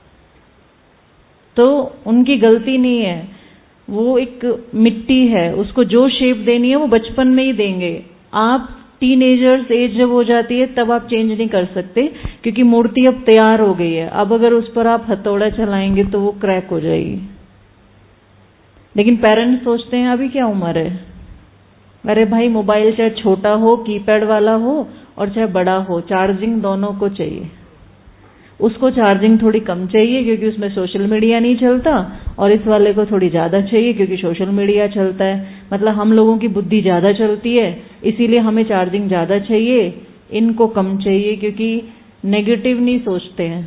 तो उनकी गलती नहीं है, वो एक मिट्टी है, उसको जो शेप देनी है वो बचपन में ही देंगे। आप टीनेजर्स एज जब हो जाती है तब आप चेंज नहीं कर सकते, क्योंकि मूर्ति अब तैयार हो गई है। अब अगर उस पर आप हथौड़ा चलाएंगे तो वो क्रैक हो जाएगी। लेकिन पेरेंट्स सोचते हैं अभी क्या उम्र है, अरे भाई मोबाइल चाहे छोटा हो, कीपैड वाला हो और चाहे बड़ा हो, चार्जिंग दोनों को चाहिए। उसको चार्जिंग थोड़ी कम चाहिए क्योंकि उसमें सोशल मीडिया नहीं चलता, और इस वाले को थोड़ी ज्यादा चाहिए क्योंकि सोशल मीडिया चलता है। मतलब हम लोगों की बुद्धि ज्यादा चलती है, इसीलिए हमें चार्जिंग ज्यादा चाहिए, इनको कम चाहिए क्योंकि नेगेटिव नहीं सोचते हैं,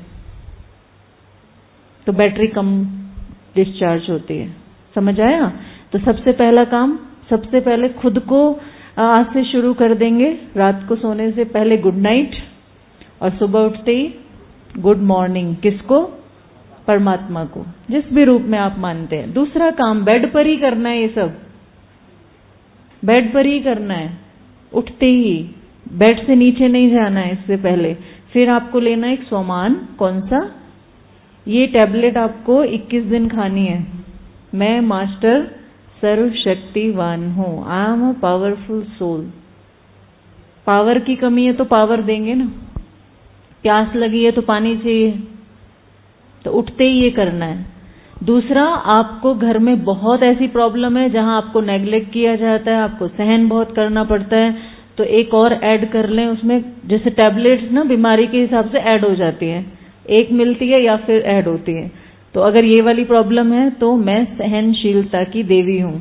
तो बैटरी कम डिस्चार्ज होती है। समझ आया? तो सबसे पहला काम, सबसे पहले खुद को आज से शुरू कर देंगे। रात को सोने से पहले गुड नाइट और सुबह उठते ही गुड मॉर्निंग। किसको? परमात्मा को, जिस भी रूप में आप मानते हैं। दूसरा काम बेड पर ही करना है, ये सब बेड पर ही करना है, उठते ही, बेड से नीचे नहीं जाना है इससे पहले। फिर आपको लेना है एक सोमान। कौन सा? ये टैबलेट आपको 21 दिन खानी है। मैं मास्टर सर्वशक्तिवान हूं, I am a powerful soul. Power की कमी है तो पावर देंगे ना, प्यास लगी है तो पानी चाहिए, तो उठते ही ये करना है। दूसरा, आपको घर में बहुत ऐसी प्रॉब्लम है जहां आपको नेग्लेक्ट किया जाता है, आपको सहन बहुत करना पड़ता है, तो एक और ऐड कर लें उसमें। जैसे टैबलेट्स ना बीमारी के हिसाब से ऐड हो जाती है, एक मिलती है या फिर ऐड होती है। तो अगर ये वाली प्रॉब्लम है तो मैं सहनशीलता की देवी हूं।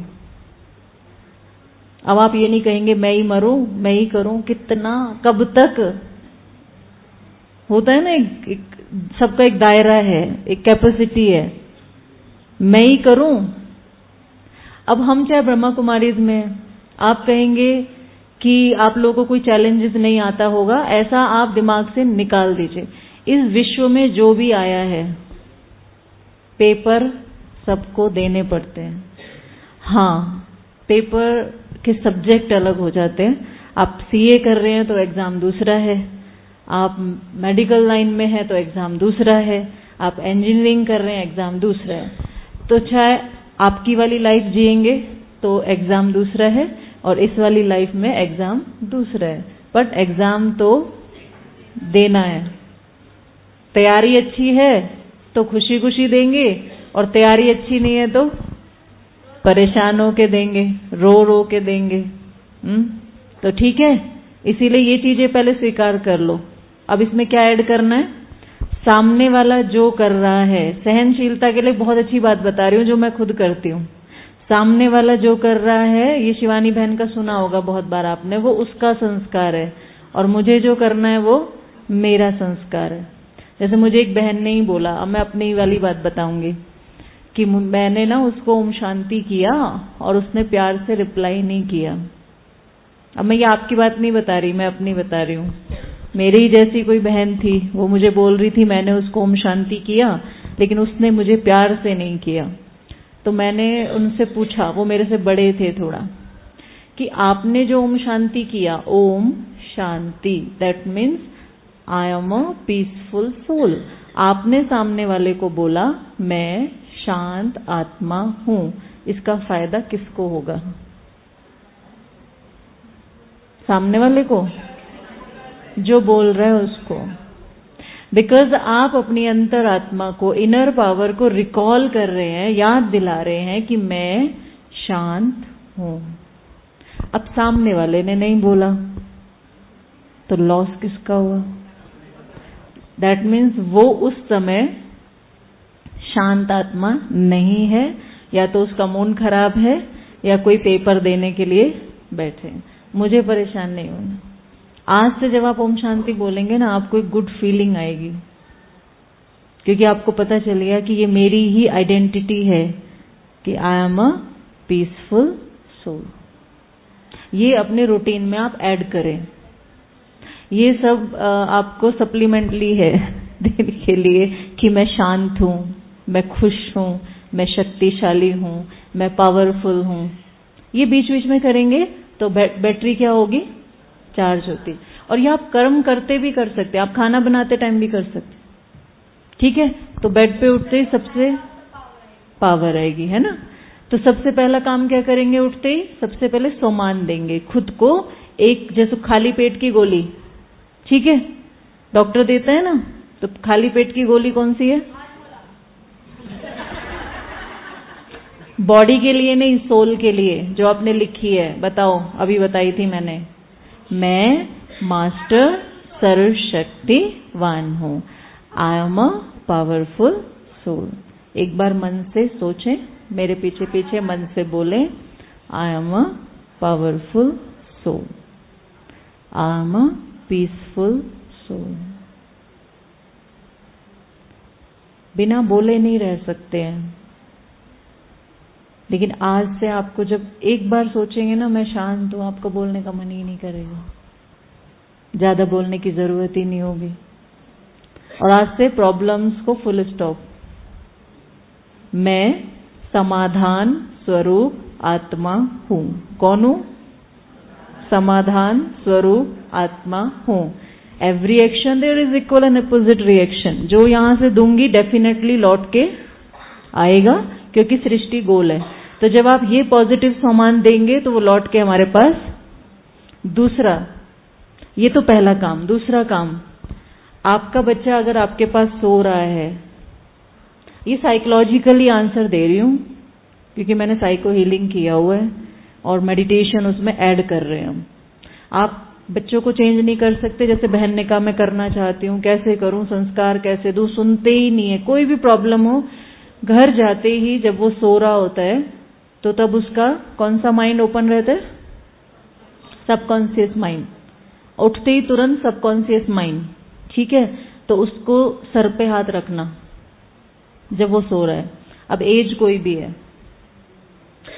अब आप ये नहीं कहेंगे मैं ही मरूं, मैं ही करूं, कितना, कब तक? होता है ना, एक सबका एक दायरा है, एक कैपेसिटी है, मैं ही करूं। अब हम चाहे ब्रह्मा कुमारीज में, आप कहेंगे कि आप लोगों को कोई चैलेंजेस नहीं आता होगा, ऐसा आप दिमाग से निकाल दीजिए। इस विश्व में जो भी आया है, पेपर सबको देने पड़ते हैं। हाँ, पेपर के सब्जेक्ट अलग हो जाते हैं। आप सीए कर रहे हैं तो एग्जाम दूसरा है, आप मेडिकल लाइन में हैं तो एग्जाम दूसरा है, आप इंजीनियरिंग कर रहे हैं एग्जाम दूसरा है। तो चाहे आपकी वाली लाइफ जिएंगे तो एग्जाम दूसरा है और इस वाली लाइफ में एग्जाम दूसरा है, बट एग्जाम तो देना है। तैयारी अच्छी है तो खुशी खुशी देंगे और तैयारी अच्छी नहीं है तो परेशान होके देंगे, रो रो के देंगे। तो ठीक है, इसीलिए ये चीजें पहले स्वीकार कर लो। अब इसमें क्या ऐड करना है, सामने वाला जो कर रहा है, सहनशीलता के लिए बहुत अच्छी बात बता रही हूँ जो मैं खुद करती हूँ। सामने वाला जो कर रहा है, ये शिवानी बहन का सुना होगा बहुत बार आपने, वो उसका संस्कार है और मुझे जो करना है वो मेरा संस्कार है। जैसे मुझे एक बहन ने ही बोला, अब मैं अपनी ही वाली बात बताऊंगी कि मैंने ना उसको ओम शांति किया और उसने प्यार से रिप्लाई नहीं किया। अब मैं ये आपकी बात नहीं बता रही, मैं अपनी बता रही हूँ। मेरी ही जैसी कोई बहन थी, वो मुझे बोल रही थी मैंने उसको ओम शांति किया लेकिन उसने मुझे प्यार से नहीं किया। तो मैंने उनसे पूछा, वो मेरे से बड़े थे थोड़ा, कि आपने जो ओम शांति किया, ओम शांति, that means I am a peaceful soul. आपने सामने वाले को बोला मैं शांत आत्मा हूं, इसका फायदा किसको होगा? सामने वाले को, जो बोल रहा है उसको। बिकॉज आप अपनी अंतर आत्मा को, इनर पावर को रिकॉल कर रहे हैं, याद दिला रहे हैं कि मैं शांत हूं। अब सामने वाले ने नहीं बोला तो लॉस किसका हुआ? दैट मीन्स वो उस समय शांत आत्मा नहीं है, या तो उसका मूड खराब है या कोई पेपर देने के लिए बैठे। मुझे परेशान नहीं होना। आज से जब आप ओम शांति बोलेंगे ना, आपको एक गुड फीलिंग आएगी, क्योंकि आपको पता चल गया कि ये मेरी ही आइडेंटिटी है कि I am a peaceful soul. ये अपने रूटीन में आप ऐड करें। ये सब आपको सप्लीमेंटली है देने के लिए कि मैं शांत हूं, मैं खुश हूं, मैं शक्तिशाली हूं, मैं पावरफुल हूं। ये बीच बीच में करेंगे तो बैटरी क्या होगी? चार्ज होती। और ये आप कर्म करते भी कर सकते, आप खाना बनाते टाइम भी कर सकते, ठीक है? तो बेड पे उठते ही सबसे पावर आएगी, है ना? तो सबसे पहला काम क्या करेंगे? उठते ही सबसे पहले सोमान देंगे खुद को, एक जैसे खाली पेट की गोली, ठीक है? डॉक्टर देता है ना, तो खाली पेट की गोली कौन सी है? बॉडी के लिए नहीं, सोल के लिए, जो आपने लिखी है। बताओ, अभी बताई थी मैंने। मैं मास्टर सर्वशक्तिवान हूं, I am a powerful soul. एक बार मन से सोचें, मेरे पीछे पीछे मन से बोले, I am a powerful soul, I am a peaceful soul. बिना बोले नहीं रह सकते हैं, लेकिन आज से आपको जब एक बार सोचेंगे ना मैं शांत हूं, आपको बोलने का मन ही नहीं करेगा, ज्यादा बोलने की जरूरत ही नहीं होगी। और आज से प्रॉब्लम्स को फुल स्टॉप। मैं समाधान स्वरूप आत्मा हूं। कौन हूं? समाधान स्वरूप आत्मा हूं। Every action there is equal and opposite reaction. जो यहां से दूंगी डेफिनेटली लौट के आएगा, क्योंकि सृष्टि गोल है। तो जब आप ये पॉजिटिव सामान देंगे तो वो लौट के हमारे पास। दूसरा, ये तो पहला काम। दूसरा काम, आपका बच्चा अगर आपके पास सो रहा है, ये साइकोलॉजिकली आंसर दे रही हूं क्योंकि मैंने साइको हीलिंग किया हुआ है और मेडिटेशन उसमें ऐड कर रहे हैं हम। आप बच्चों को चेंज नहीं कर सकते, जैसे बहन ने कहा मैं करना चाहती हूँ, कैसे करूं, संस्कार कैसे दूं, सुनते ही नहीं है। कोई भी प्रॉब्लम हो, घर जाते ही जब वो सो रहा होता है तो तब उसका कौन सा माइंड ओपन रहता है? Subconscious mind. उठते ही तुरंत सबकॉन्शियस माइंड, ठीक है? तो उसको सर पे हाथ रखना जब वो सो रहा है। अब एज कोई भी है,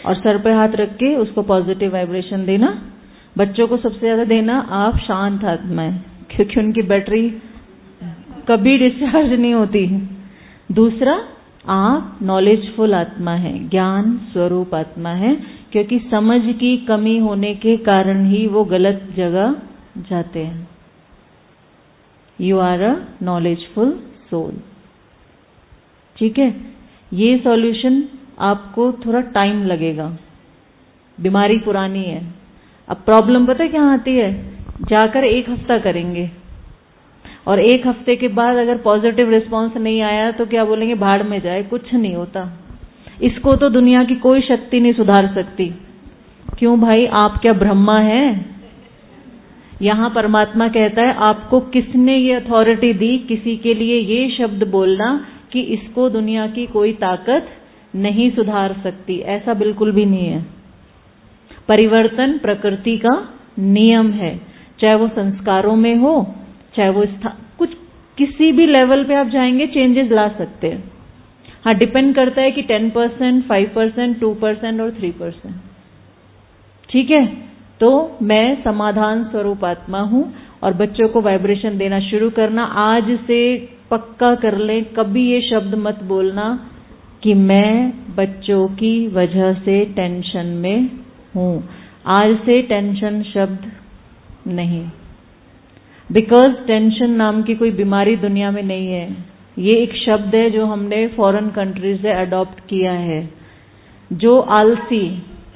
और सर पे हाथ रख के उसको पॉजिटिव वाइब्रेशन देना। बच्चों को सबसे ज्यादा देना आप शांत आत्मा है, क्योंकि उनकी बैटरी कभी डिस्चार्ज नहीं होती। दूसरा, आप नॉलेजफुल आत्मा है, ज्ञान स्वरूप आत्मा है, क्योंकि समझ की कमी होने के कारण ही वो गलत जगह जाते हैं। You are a knowledgeful soul. ठीक है, ये सॉल्यूशन आपको थोड़ा टाइम लगेगा, बीमारी पुरानी है। अब प्रॉब्लम पता है क्या आती है, जाकर 1 हफ्ता करेंगे और 1 हफ्ते के बाद अगर पॉजिटिव रिस्पांस नहीं आया तो क्या बोलेंगे, भाड़ में जाए, कुछ नहीं होता। इसको तो दुनिया की कोई शक्ति नहीं सुधार सकती। क्यों भाई, आप क्या ब्रह्मा हैं? यहां परमात्मा कहता है आपको किसने ये अथॉरिटी दी किसी के लिए ये शब्द बोलना कि इसको दुनिया की कोई ताकत नहीं सुधार सकती? ऐसा बिल्कुल भी नहीं है। परिवर्तन प्रकृति का नियम है, चाहे वो संस्कारों में हो, चाहे वो कुछ किसी भी लेवल पे आप जाएंगे चेंजेस ला सकते हैं। हाँ, डिपेंड करता है कि 10%, 5%, 2% और 3%। ठीक है, तो मैं समाधान स्वरूप आत्मा हूं और बच्चों को वाइब्रेशन देना शुरू करना। आज से पक्का कर लें, कभी ये शब्द मत बोलना कि मैं बच्चों की वजह से टेंशन में हूं। आज से टेंशन शब्द नहीं, बिकॉज टेंशन नाम की कोई बीमारी दुनिया में नहीं है। ये एक शब्द है जो हमने फॉरेन कंट्रीज से अडॉप्ट किया है। जो आलसी,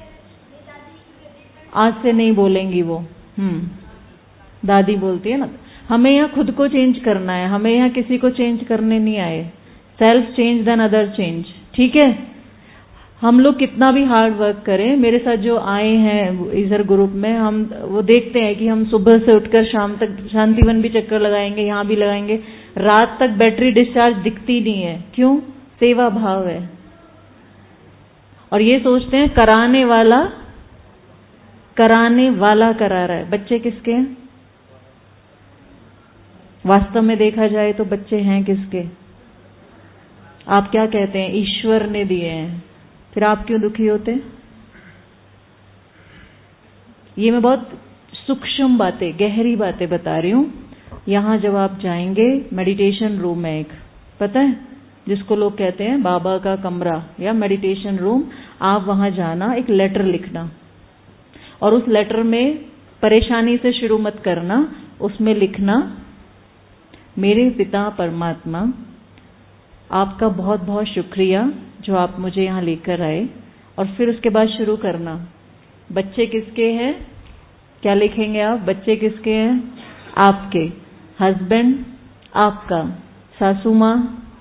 आज से नहीं बोलेंगी वो, दादी बोलती है ना। हमें यहाँ खुद को चेंज करना है, हमें यहाँ किसी को चेंज करने नहीं आए। Self change then other change. ठीक है, हम लोग कितना भी हार्ड वर्क करें, मेरे साथ जो आए हैं इधर ग्रुप में, हम वो देखते हैं कि हम सुबह से उठकर शाम तक शांतिवन भी चक्कर लगाएंगे, यहाँ भी लगाएंगे, रात तक बैटरी डिस्चार्ज दिखती नहीं है। क्यों? सेवा भाव है। और ये सोचते हैं कराने वाला करा रहा है। बच्चे किसके हैं? वास्तव में देखा जाए तो बच्चे हैं किसके? आप क्या कहते हैं? ईश्वर ने दिए हैं। फिर आप क्यों दुखी होते? ये मैं बहुत सूक्ष्म बातें, गहरी बातें बता रही हूं। यहां जब आप जाएंगे, मेडिटेशन रूम है एक, पता है, जिसको लोग कहते हैं बाबा का कमरा या मेडिटेशन रूम। आप वहां जाना, एक लेटर लिखना, और उस लेटर में परेशानी से शुरू मत करना। उसमें लिखना, मेरे पिता परमात्मा, आपका बहुत बहुत शुक्रिया जो आप मुझे यहाँ लेकर आए। और फिर उसके बाद शुरू करना, बच्चे किसके हैं? क्या लिखेंगे आप? बच्चे किसके हैं? आपके। हस्बैंड आपका, सासू माँ,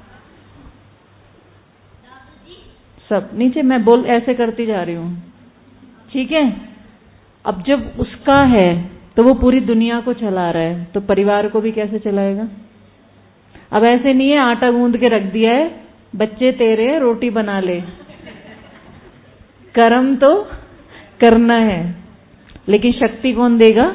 सब नीचे। मैं बोल ऐसे करती जा रही हूँ, ठीक है। अब जब उसका है तो वो पूरी दुनिया को चला रहा है, तो परिवार को भी कैसे चलाएगा? अब ऐसे नहीं है आटा गूंद के रख दिया है, बच्चे तेरे, रोटी बना ले। कर्म तो करना है, लेकिन शक्ति कौन देगा?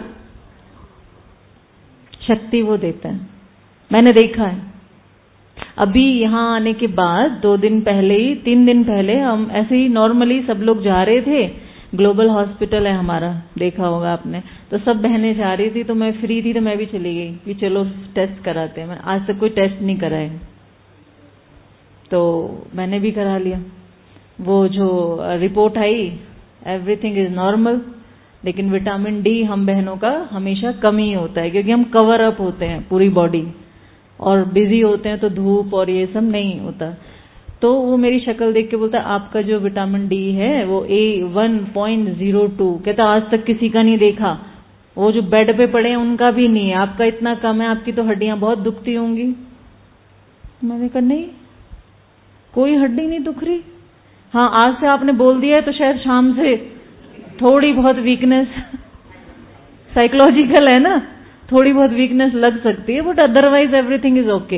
शक्ति वो देता है। मैंने देखा है, अभी यहाँ आने के बाद 2 दिन पहले ही, 3 दिन पहले हम ऐसे ही नॉर्मली सब लोग जा रहे थे। ग्लोबल हॉस्पिटल है हमारा, देखा होगा आपने। तो सब बहनें जा रही थी, तो मैं फ्री थी तो मैं भी चली गई कि चलो टेस्ट कराते हैं। मैं आज तक कोई टेस्ट नहीं कराए, तो मैंने भी करा लिया। वो जो रिपोर्ट आई, एवरीथिंग इज नॉर्मल, लेकिन विटामिन डी हम बहनों का हमेशा कम ही होता है, क्योंकि हम कवर अप होते हैं पूरी बॉडी और बिजी होते हैं, तो धूप और ये सब नहीं होता। तो वो मेरी शक्ल देख के बोलता है आपका जो विटामिन डी है वो A1.02। कहता आज तक किसी का नहीं देखा, वो जो बेड पे पड़े हैं उनका भी नहीं है, आपका इतना कम है, आपकी तो हड्डियां बहुत दुखती होंगी। मैंने कहा नहीं, कोई हड्डी नहीं दुख रही। हाँ, आज से आपने बोल दिया है तो शायद शाम से थोड़ी बहुत वीकनेस, साइकोलॉजिकल है ना, थोड़ी बहुत वीकनेस लग सकती है, but otherwise everything is okay.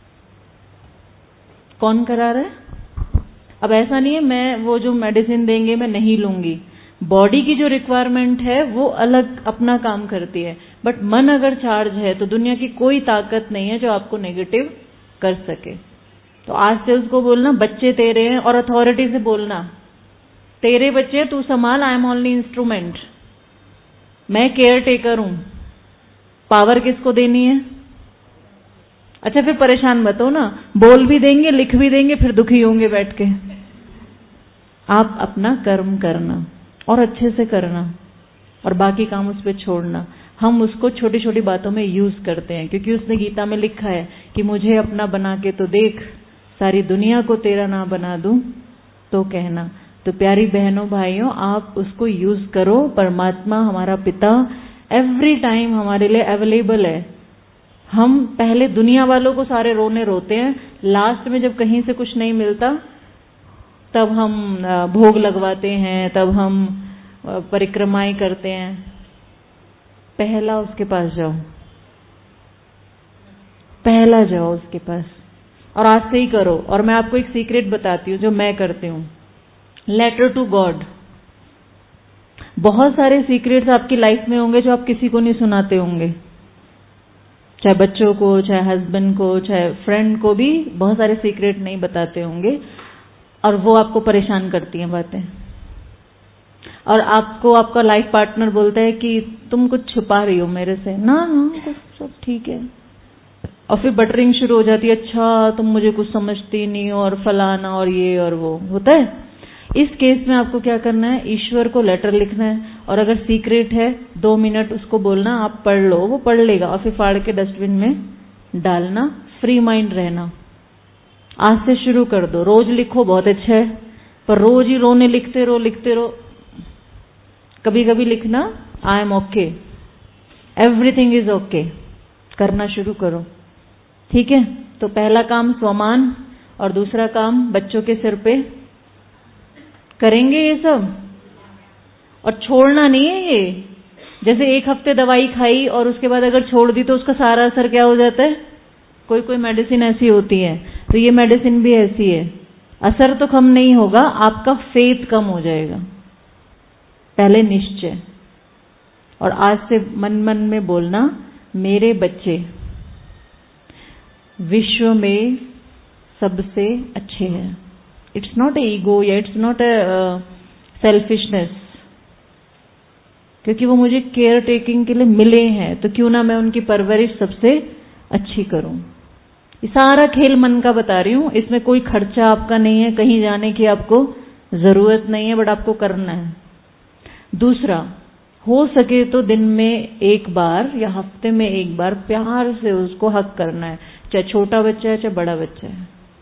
कौन करा रहा है? अब ऐसा नहीं है मैं वो जो मेडिसिन देंगे मैं नहीं लूंगी, बॉडी की जो रिक्वायरमेंट है वो अलग अपना काम करती है, बट मन अगर चार्ज है तो दुनिया की कोई ताकत नहीं है जो आपको नेगेटिव कर सके। तो आज से उसको बोलना बच्चे तेरे हैं, और अथॉरिटी से बोलना तेरे बच्चे तू संभाल, आई एम ओनली इंस्ट्रूमेंट, मैं केयर टेकर हूं। पावर किसको देनी है? अच्छा फिर परेशान मत हो ना, बोल भी देंगे लिख भी देंगे फिर दुखी होंगे बैठ के। आप अपना कर्म करना और अच्छे से करना और बाकी काम उस पर छोड़ना। हम उसको छोटी छोटी बातों में यूज करते हैं क्योंकि उसने गीता में लिखा है कि मुझे अपना बना के तो देख, सारी दुनिया को तेरा ना बना दूं तो कहना। तो प्यारी बहनों भाइयों, आप उसको यूज करो। परमात्मा हमारा पिता एवरी टाइम हमारे लिए अवेलेबल है। हम पहले दुनिया वालों को सारे रोने रोते हैं, लास्ट में जब कहीं से कुछ नहीं मिलता तब हम भोग लगवाते हैं, तब हम परिक्रमाएं करते हैं। पहला उसके पास जाओ, पहला जाओ उसके पास और आज से ही करो। और मैं आपको एक सीक्रेट बताती हूँ जो मैं करती हूँ, लेटर टू गॉड। बहुत सारे सीक्रेट्स आपकी लाइफ में होंगे जो आप किसी को नहीं सुनाते होंगे, चाहे बच्चों को, चाहे हस्बैंड को, चाहे फ्रेंड को भी बहुत सारे सीक्रेट नहीं बताते होंगे और वो आपको परेशान करती हैं बातें। और आपको आपका लाइफ पार्टनर बोलता है कि तुम कुछ छुपा रही हो मेरे से। ना ना सब ठीक है। और फिर बटरिंग शुरू हो जाती है, अच्छा तुम मुझे कुछ समझती नहीं और फलाना और ये और वो होता है। इस केस में आपको क्या करना है, ईश्वर को लेटर लिखना है और अगर सीक्रेट है 2 मिनट उसको बोलना, आप पढ़ लो, वो पढ़ लेगा और फिर फाड़ के डस्टबिन में डालना। फ्री माइंड रहना। आज से शुरू कर दो, रोज लिखो, बहुत अच्छा है, पर रोज ही रोने लिखते रहो। कभी कभी लिखना I am okay, everything is okay, करना शुरू करो। ठीक है, तो पहला काम स्वमान और दूसरा काम बच्चों के सिर पे करेंगे ये सब। और छोड़ना नहीं है ये, जैसे एक हफ्ते दवाई खाई और उसके बाद अगर छोड़ दी तो उसका सारा असर क्या हो जाता है। कोई मेडिसिन ऐसी होती है, तो ये मेडिसिन भी ऐसी है, असर तो कम नहीं होगा, आपका फेथ कम हो जाएगा। पहले निश्चय। और आज से मन मन में बोलना, मेरे बच्चे विश्व में सबसे अच्छे हैं। इट्स नॉट ए ईगो या इट्स नॉट ए सेल्फिशनेस, क्योंकि वो मुझे केयर टेकिंग के लिए मिले हैं, तो क्यों ना मैं उनकी परवरिश सबसे अच्छी करूं। ये सारा खेल मन का बता रही हूं, इसमें कोई खर्चा आपका नहीं है, कहीं जाने की आपको जरूरत नहीं है, बट आपको करना है। दूसरा, हो सके तो दिन में 1 बार या हफ्ते में 1 बार प्यार से उसको हक करना है, चाहे छोटा बच्चा है चाहे बड़ा बच्चा है।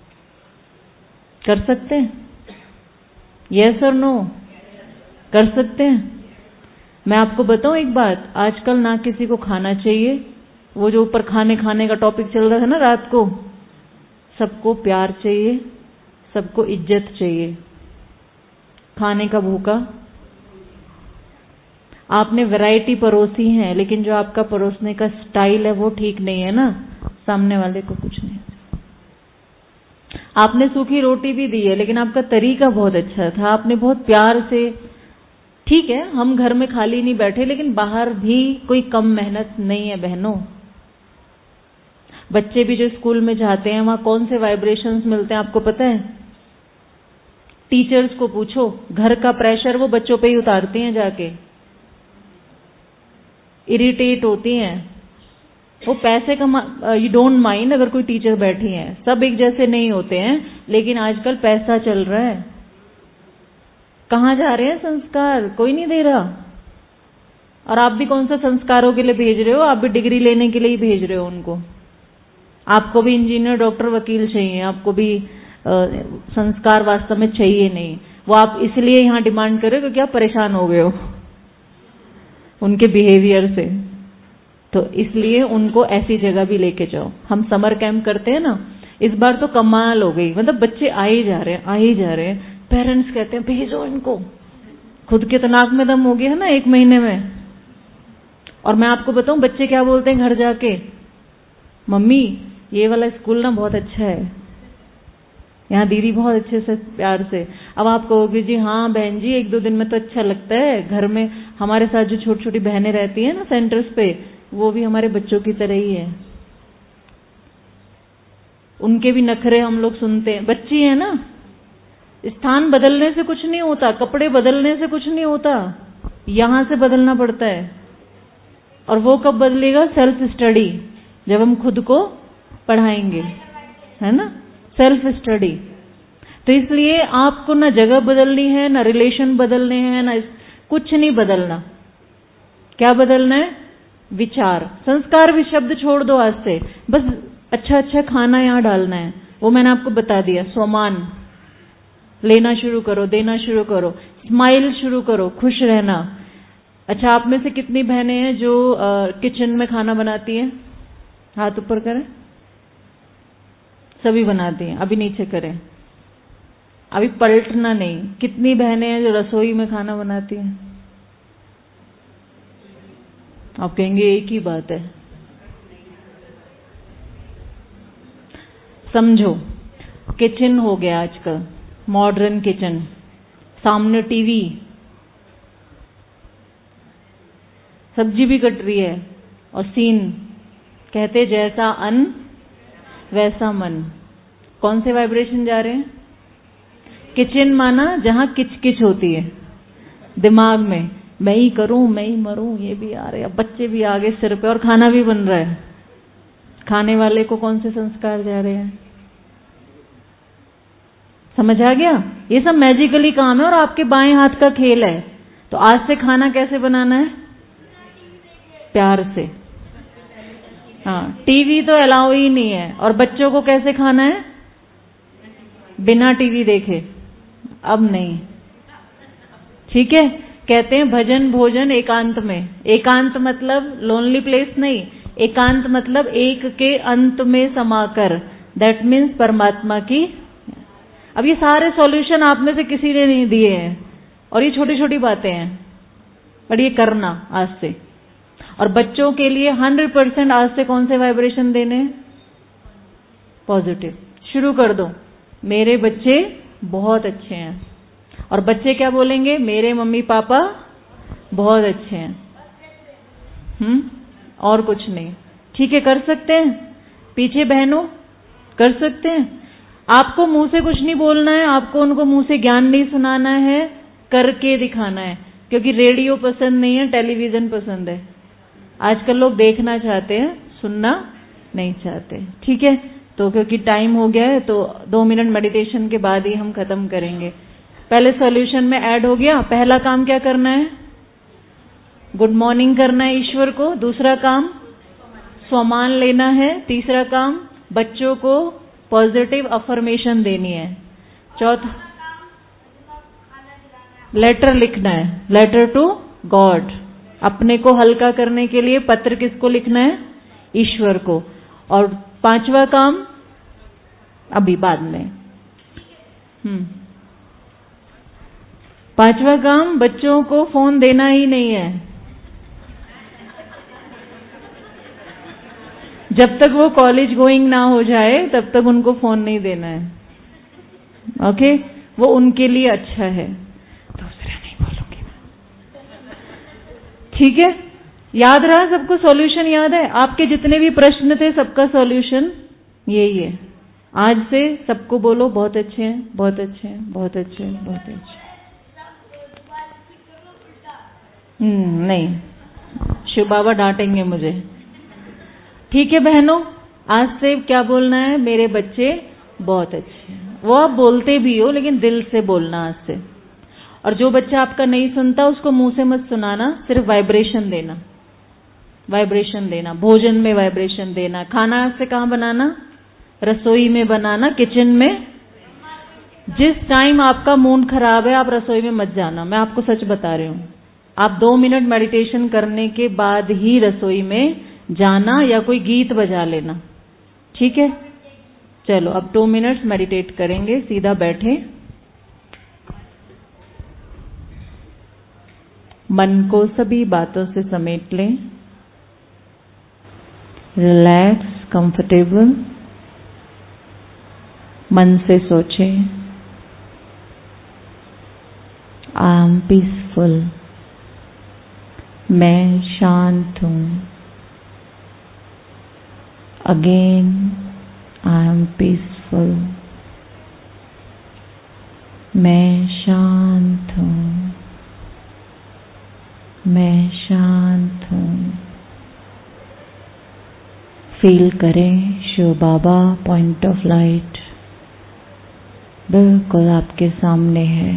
कर सकते हैं? यस और नो? कर सकते हैं? मैं आपको बताऊं एक बात, आजकल ना किसी को खाना चाहिए, वो जो ऊपर खाने का टॉपिक चल रहा है ना रात को, सबको प्यार चाहिए, सबको इज्जत चाहिए। खाने का भूखा, आपने वैरायटी परोसी है, लेकिन जो आपका परोसने का स्टाइल है वो ठीक नहीं है ना, सामने वाले को कुछ नहीं। आपने सूखी रोटी भी दी है, लेकिन आपका तरीका बहुत अच्छा था, आपने बहुत प्यार से। ठीक है, हम घर में खाली नहीं बैठे, लेकिन बाहर भी कोई कम मेहनत नहीं है बहनों। बच्चे भी जो स्कूल में जाते हैं वहां कौन से वाइब्रेशंस मिलते हैं आपको पता है? टीचर्स को पूछो, घर का प्रेशर वो बच्चों पे ही उतारती हैं जाके, इरिटेट होती हैं वो। पैसे कमा, यू डोंट माइंड अगर कोई टीचर बैठी है, सब एक जैसे नहीं होते हैं, लेकिन आजकल पैसा चल रहा है। कहाँ जा रहे हैं संस्कार? कोई नहीं दे रहा। और आप भी कौन सा संस्कारों के लिए भेज रहे हो? आप भी डिग्री लेने के लिए ही भेज रहे हो उनको। आपको भी इंजीनियर, डॉक्टर, वकील चाहिए, आपको भी संस्कार वास्तव में चाहिए नहीं। वो आप इसलिए यहाँ डिमांड कर रहे हो क्योंकि आप परेशान हो गए हो उनके बिहेवियर से, तो इसलिए उनको ऐसी जगह भी लेके जाओ। हम समर कैंप करते हैं ना, इस बार तो कमाल हो गई, मतलब बच्चे आ ही जा रहे हैं। पेरेंट्स कहते हैं भेजो इनको, खुद के तो नाक में दम हो गया है ना 1 महीने में। और मैं आपको बताऊं बच्चे क्या बोलते हैं घर जाके, मम्मी ये वाला स्कूल ना बहुत अच्छा है, यहाँ दीदी बहुत अच्छे से प्यार से। अब आप कहोगे जी हाँ बहन जी 1-2 दिन में तो अच्छा लगता है, घर में हमारे साथ जो छोटी छोटी बहनें रहती हैं ना सेंटर्स पे, वो भी हमारे बच्चों की तरह ही है, उनके भी नखरे हम लोग सुनते हैं, बच्ची है ना। स्थान बदलने से कुछ नहीं होता, कपड़े बदलने से कुछ नहीं होता, यहां से बदलना पड़ता है। और वो कब बदलेगा? सेल्फ स्टडी, जब हम खुद को पढ़ाएंगे, है ना, सेल्फ स्टडी। तो इसलिए आपको ना जगह बदलनी है, ना रिलेशन बदलने हैं, ना कुछ नहीं बदलना। क्या बदलना है? विचार। संस्कार भी शब्द छोड़ दो आज से, बस अच्छा अच्छा खाना यहां डालना है, वो मैंने आपको बता दिया। स्वमान लेना शुरू करो, देना शुरू करो, स्माइल शुरू करो, खुश रहना। अच्छा, आप में से कितनी बहनें हैं जो किचन में खाना बनाती हैं? हाथ ऊपर करें। सभी बनाती हैं, अभी नीचे करें, अभी पलटना नहीं। कितनी बहनें हैं जो रसोई में खाना बनाती हैं? आप कहेंगे एक ही बात है। समझो, किचन हो गया आजकल मॉडर्न किचन, सामने टीवी, सब्जी भी कट रही है और सीन कहते जैसा अन्न वैसा मन। कौन से वाइब्रेशन जा रहे हैं? किचन माना जहां किचकिच होती है दिमाग में, मैं ही करूं, मैं ही मरूं, ये भी आ रहे, अब बच्चे भी आ गए सिर पे और खाना भी बन रहा है। खाने वाले को कौन से संस्कार जा रहे हैं? समझ आ गया? ये सब मैजिकली काम है और आपके बाएं हाथ का खेल है। तो आज से खाना कैसे बनाना है? प्यार से। हाँ, टीवी तो अलाउ ही नहीं है। और बच्चों को कैसे खाना है? बिना टीवी देखे। अब नहीं, ठीक है? कहते हैं भजन भोजन एकांत में। एकांत मतलब लोनली प्लेस नहीं, एकांत मतलब एक के अंत में समाकर, दैट मीन्स परमात्मा की। अब ये सारे सॉल्यूशन आप में से किसी ने नहीं दिए हैं और ये छोटी छोटी बातें हैं, पर ये करना आज से। और बच्चों के लिए 100% आज से कौन से वाइब्रेशन देने? पॉजिटिव। शुरू कर दो, मेरे बच्चे बहुत अच्छे हैं। और बच्चे क्या बोलेंगे? मेरे मम्मी पापा बहुत अच्छे हैं। और कुछ नहीं। ठीक है, कर सकते हैं? पीछे बहनों कर सकते हैं? आपको मुंह से कुछ नहीं बोलना है, आपको उनको मुंह से ज्ञान नहीं सुनाना है, करके दिखाना है। क्योंकि रेडियो पसंद नहीं है, टेलीविजन पसंद है। आजकल लोग देखना चाहते हैं, सुनना नहीं चाहते। ठीक है, तो क्योंकि टाइम हो गया है तो 2 मिनट मेडिटेशन के बाद ही हम खत्म करेंगे। पहले सॉल्यूशन में ऐड हो गया। पहला काम क्या करना है? गुड मॉर्निंग करना है ईश्वर को। दूसरा काम स्वमान लेना है। तीसरा काम बच्चों को पॉजिटिव अफर्मेशन देनी है। चौथा लेटर लिखना है, लेटर टू गॉड। अपने को हल्का करने के लिए पत्र किसको लिखना है? ईश्वर को। और 5वां काम अभी बाद में। 5वां काम बच्चों को फोन देना ही नहीं है। जब तक वो कॉलेज गोइंग ना हो जाए तब तक उनको फोन नहीं देना है। ओके, वो उनके लिए अच्छा है। दूसरा नहीं बोलूंगी मैं। ठीक है, याद रहा सबको? सॉल्यूशन याद है? आपके जितने भी प्रश्न थे सबका सॉल्यूशन यही है। आज से सबको बोलो बहुत अच्छे हैं, बहुत अच्छे हैं, बहुत अच्छे हैं, बहुत अच्छे। नहीं, शिव बाबा डांटेंगे मुझे। ठीक है बहनों, आज से क्या बोलना है? मेरे बच्चे बहुत अच्छे हैं। वो आप बोलते भी हो लेकिन दिल से बोलना आज से। और जो बच्चा आपका नहीं सुनता उसको मुंह से मत सुनाना, सिर्फ वाइब्रेशन देना, वाइब्रेशन देना। भोजन में वाइब्रेशन देना। खाना आज से कहाँ बनाना? रसोई में बनाना, किचन में। जिस टाइम आपका मूड खराब है आप रसोई में मत जाना, मैं आपको सच बता रही हूँ। आप 2 मिनट मेडिटेशन करने के बाद ही रसोई में जाना या कोई गीत बजा लेना। ठीक है, चलो अब 2 मिनट्स मेडिटेट करेंगे। सीधा बैठे, मन को सभी बातों से समेट लें। रिलैक्स, कंफर्टेबल मन से सोचें, आई एम पीसफुल, मैं शांत हूं। अगेन, आई एम पीसफुल, मैं शांत हूँ, मैं शांत हूँ। फील करें Shiv Baba point of light बिल्कुल आपके सामने है।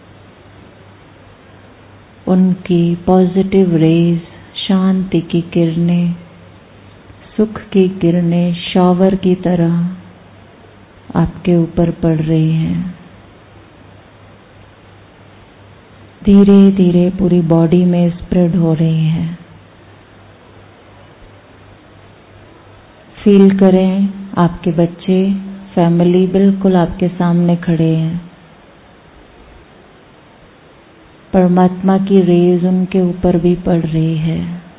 उनकी पॉजिटिव रेज, शांति की किरणें, सुख की किरणें शॉवर की तरह आपके ऊपर पड़ रही हैं। धीरे धीरे पूरी बॉडी में स्प्रेड हो रही हैं। फील करें आपके बच्चे, फैमिली बिल्कुल आपके सामने खड़े हैं। परमात्मा की रेज उनके ऊपर भी पड़ रही है।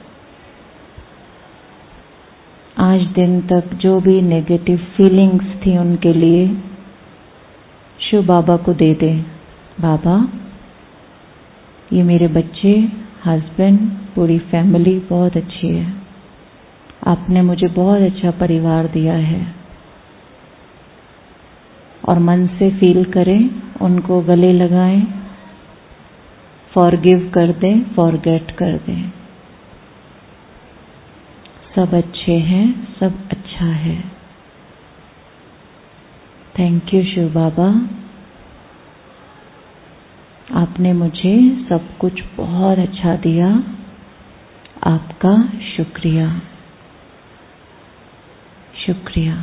आज दिन तक जो भी नेगेटिव फीलिंग्स थी उनके लिए शिव बाबा को दे दे। बाबा, ये मेरे बच्चे, हस्बैंड, पूरी फैमिली बहुत अच्छी है। आपने मुझे बहुत अच्छा परिवार दिया है। और मन से फील करें, उनको गले लगाएं, फॉरगिव कर दें, फॉरगेट कर दें। सब अच्छे हैं, सब अच्छा है। थैंक यू शिव बाबा, आपने मुझे सब कुछ बहुत अच्छा दिया। आपका शुक्रिया, शुक्रिया।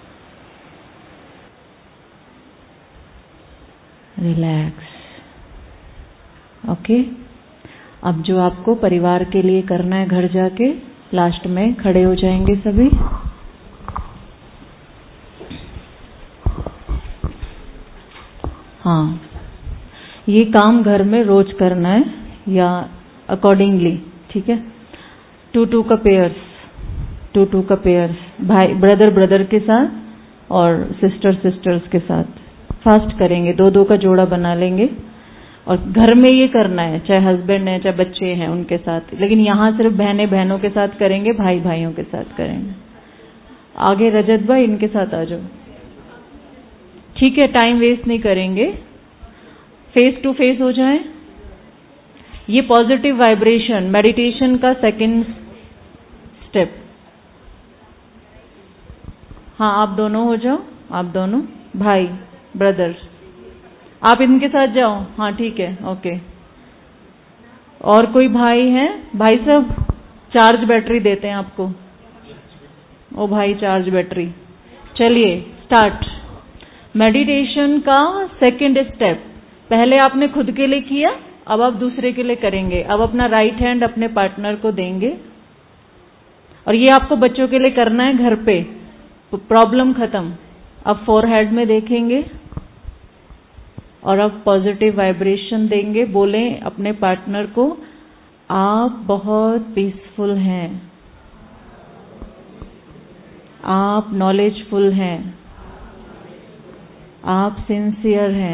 रिलैक्स। ओके, अब जो आपको परिवार के लिए करना है घर जाके, लास्ट में खड़े हो जाएंगे सभी। हाँ, ये काम घर में रोज करना है या अकॉर्डिंगली, ठीक है। 2-2 का पेयर्स, 2-2 का पेयर्स, भाई ब्रदर ब्रदर के साथ और सिस्टर सिस्टर्स के साथ फास्ट करेंगे। 2-2 का जोड़ा बना लेंगे और घर में ये करना है, चाहे हस्बैंड है चाहे बच्चे हैं उनके साथ। लेकिन यहाँ सिर्फ बहनें बहनों के साथ करेंगे, भाई भाइयों के साथ करेंगे। आगे रजत भाई इनके साथ आ जाओ, ठीक है। टाइम वेस्ट नहीं करेंगे, फेस टू फेस हो जाए। ये पॉजिटिव वाइब्रेशन मेडिटेशन का सेकंड स्टेप। हाँ, आप दोनों हो जाओ, आप दोनों भाई ब्रदर, आप इनके साथ जाओ। हाँ ठीक है, ओके। और कोई भाई है? भाई साहब चार्ज बैटरी देते हैं आपको। ओ भाई, चार्ज बैटरी। चलिए स्टार्ट। मेडिटेशन का सेकंड स्टेप, पहले आपने खुद के लिए किया, अब आप दूसरे के लिए करेंगे। अब अपना राइट हैंड अपने पार्टनर को देंगे और ये आपको बच्चों के लिए करना है घर पे। प्रॉब्लम खत्म। अब फोरहेड में देखेंगे और अब पॉजिटिव वाइब्रेशन देंगे। बोलें अपने पार्टनर को, आप बहुत पीसफुल हैं, आप नॉलेजफुल हैं, आप सिंसियर हैं,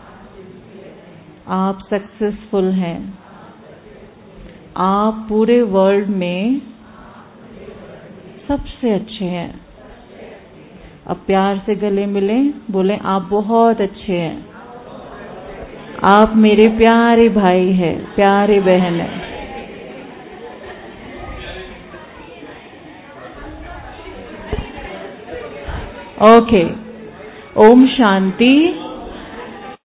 आप सक्सेसफुल हैं, आप पूरे वर्ल्ड में सबसे अच्छे हैं। अब प्यार से गले मिलें, बोलें आप बहुत अच्छे हैं, आप मेरे प्यारे भाई हैं, प्यारे बहन हैं। ओके, ओम शांति।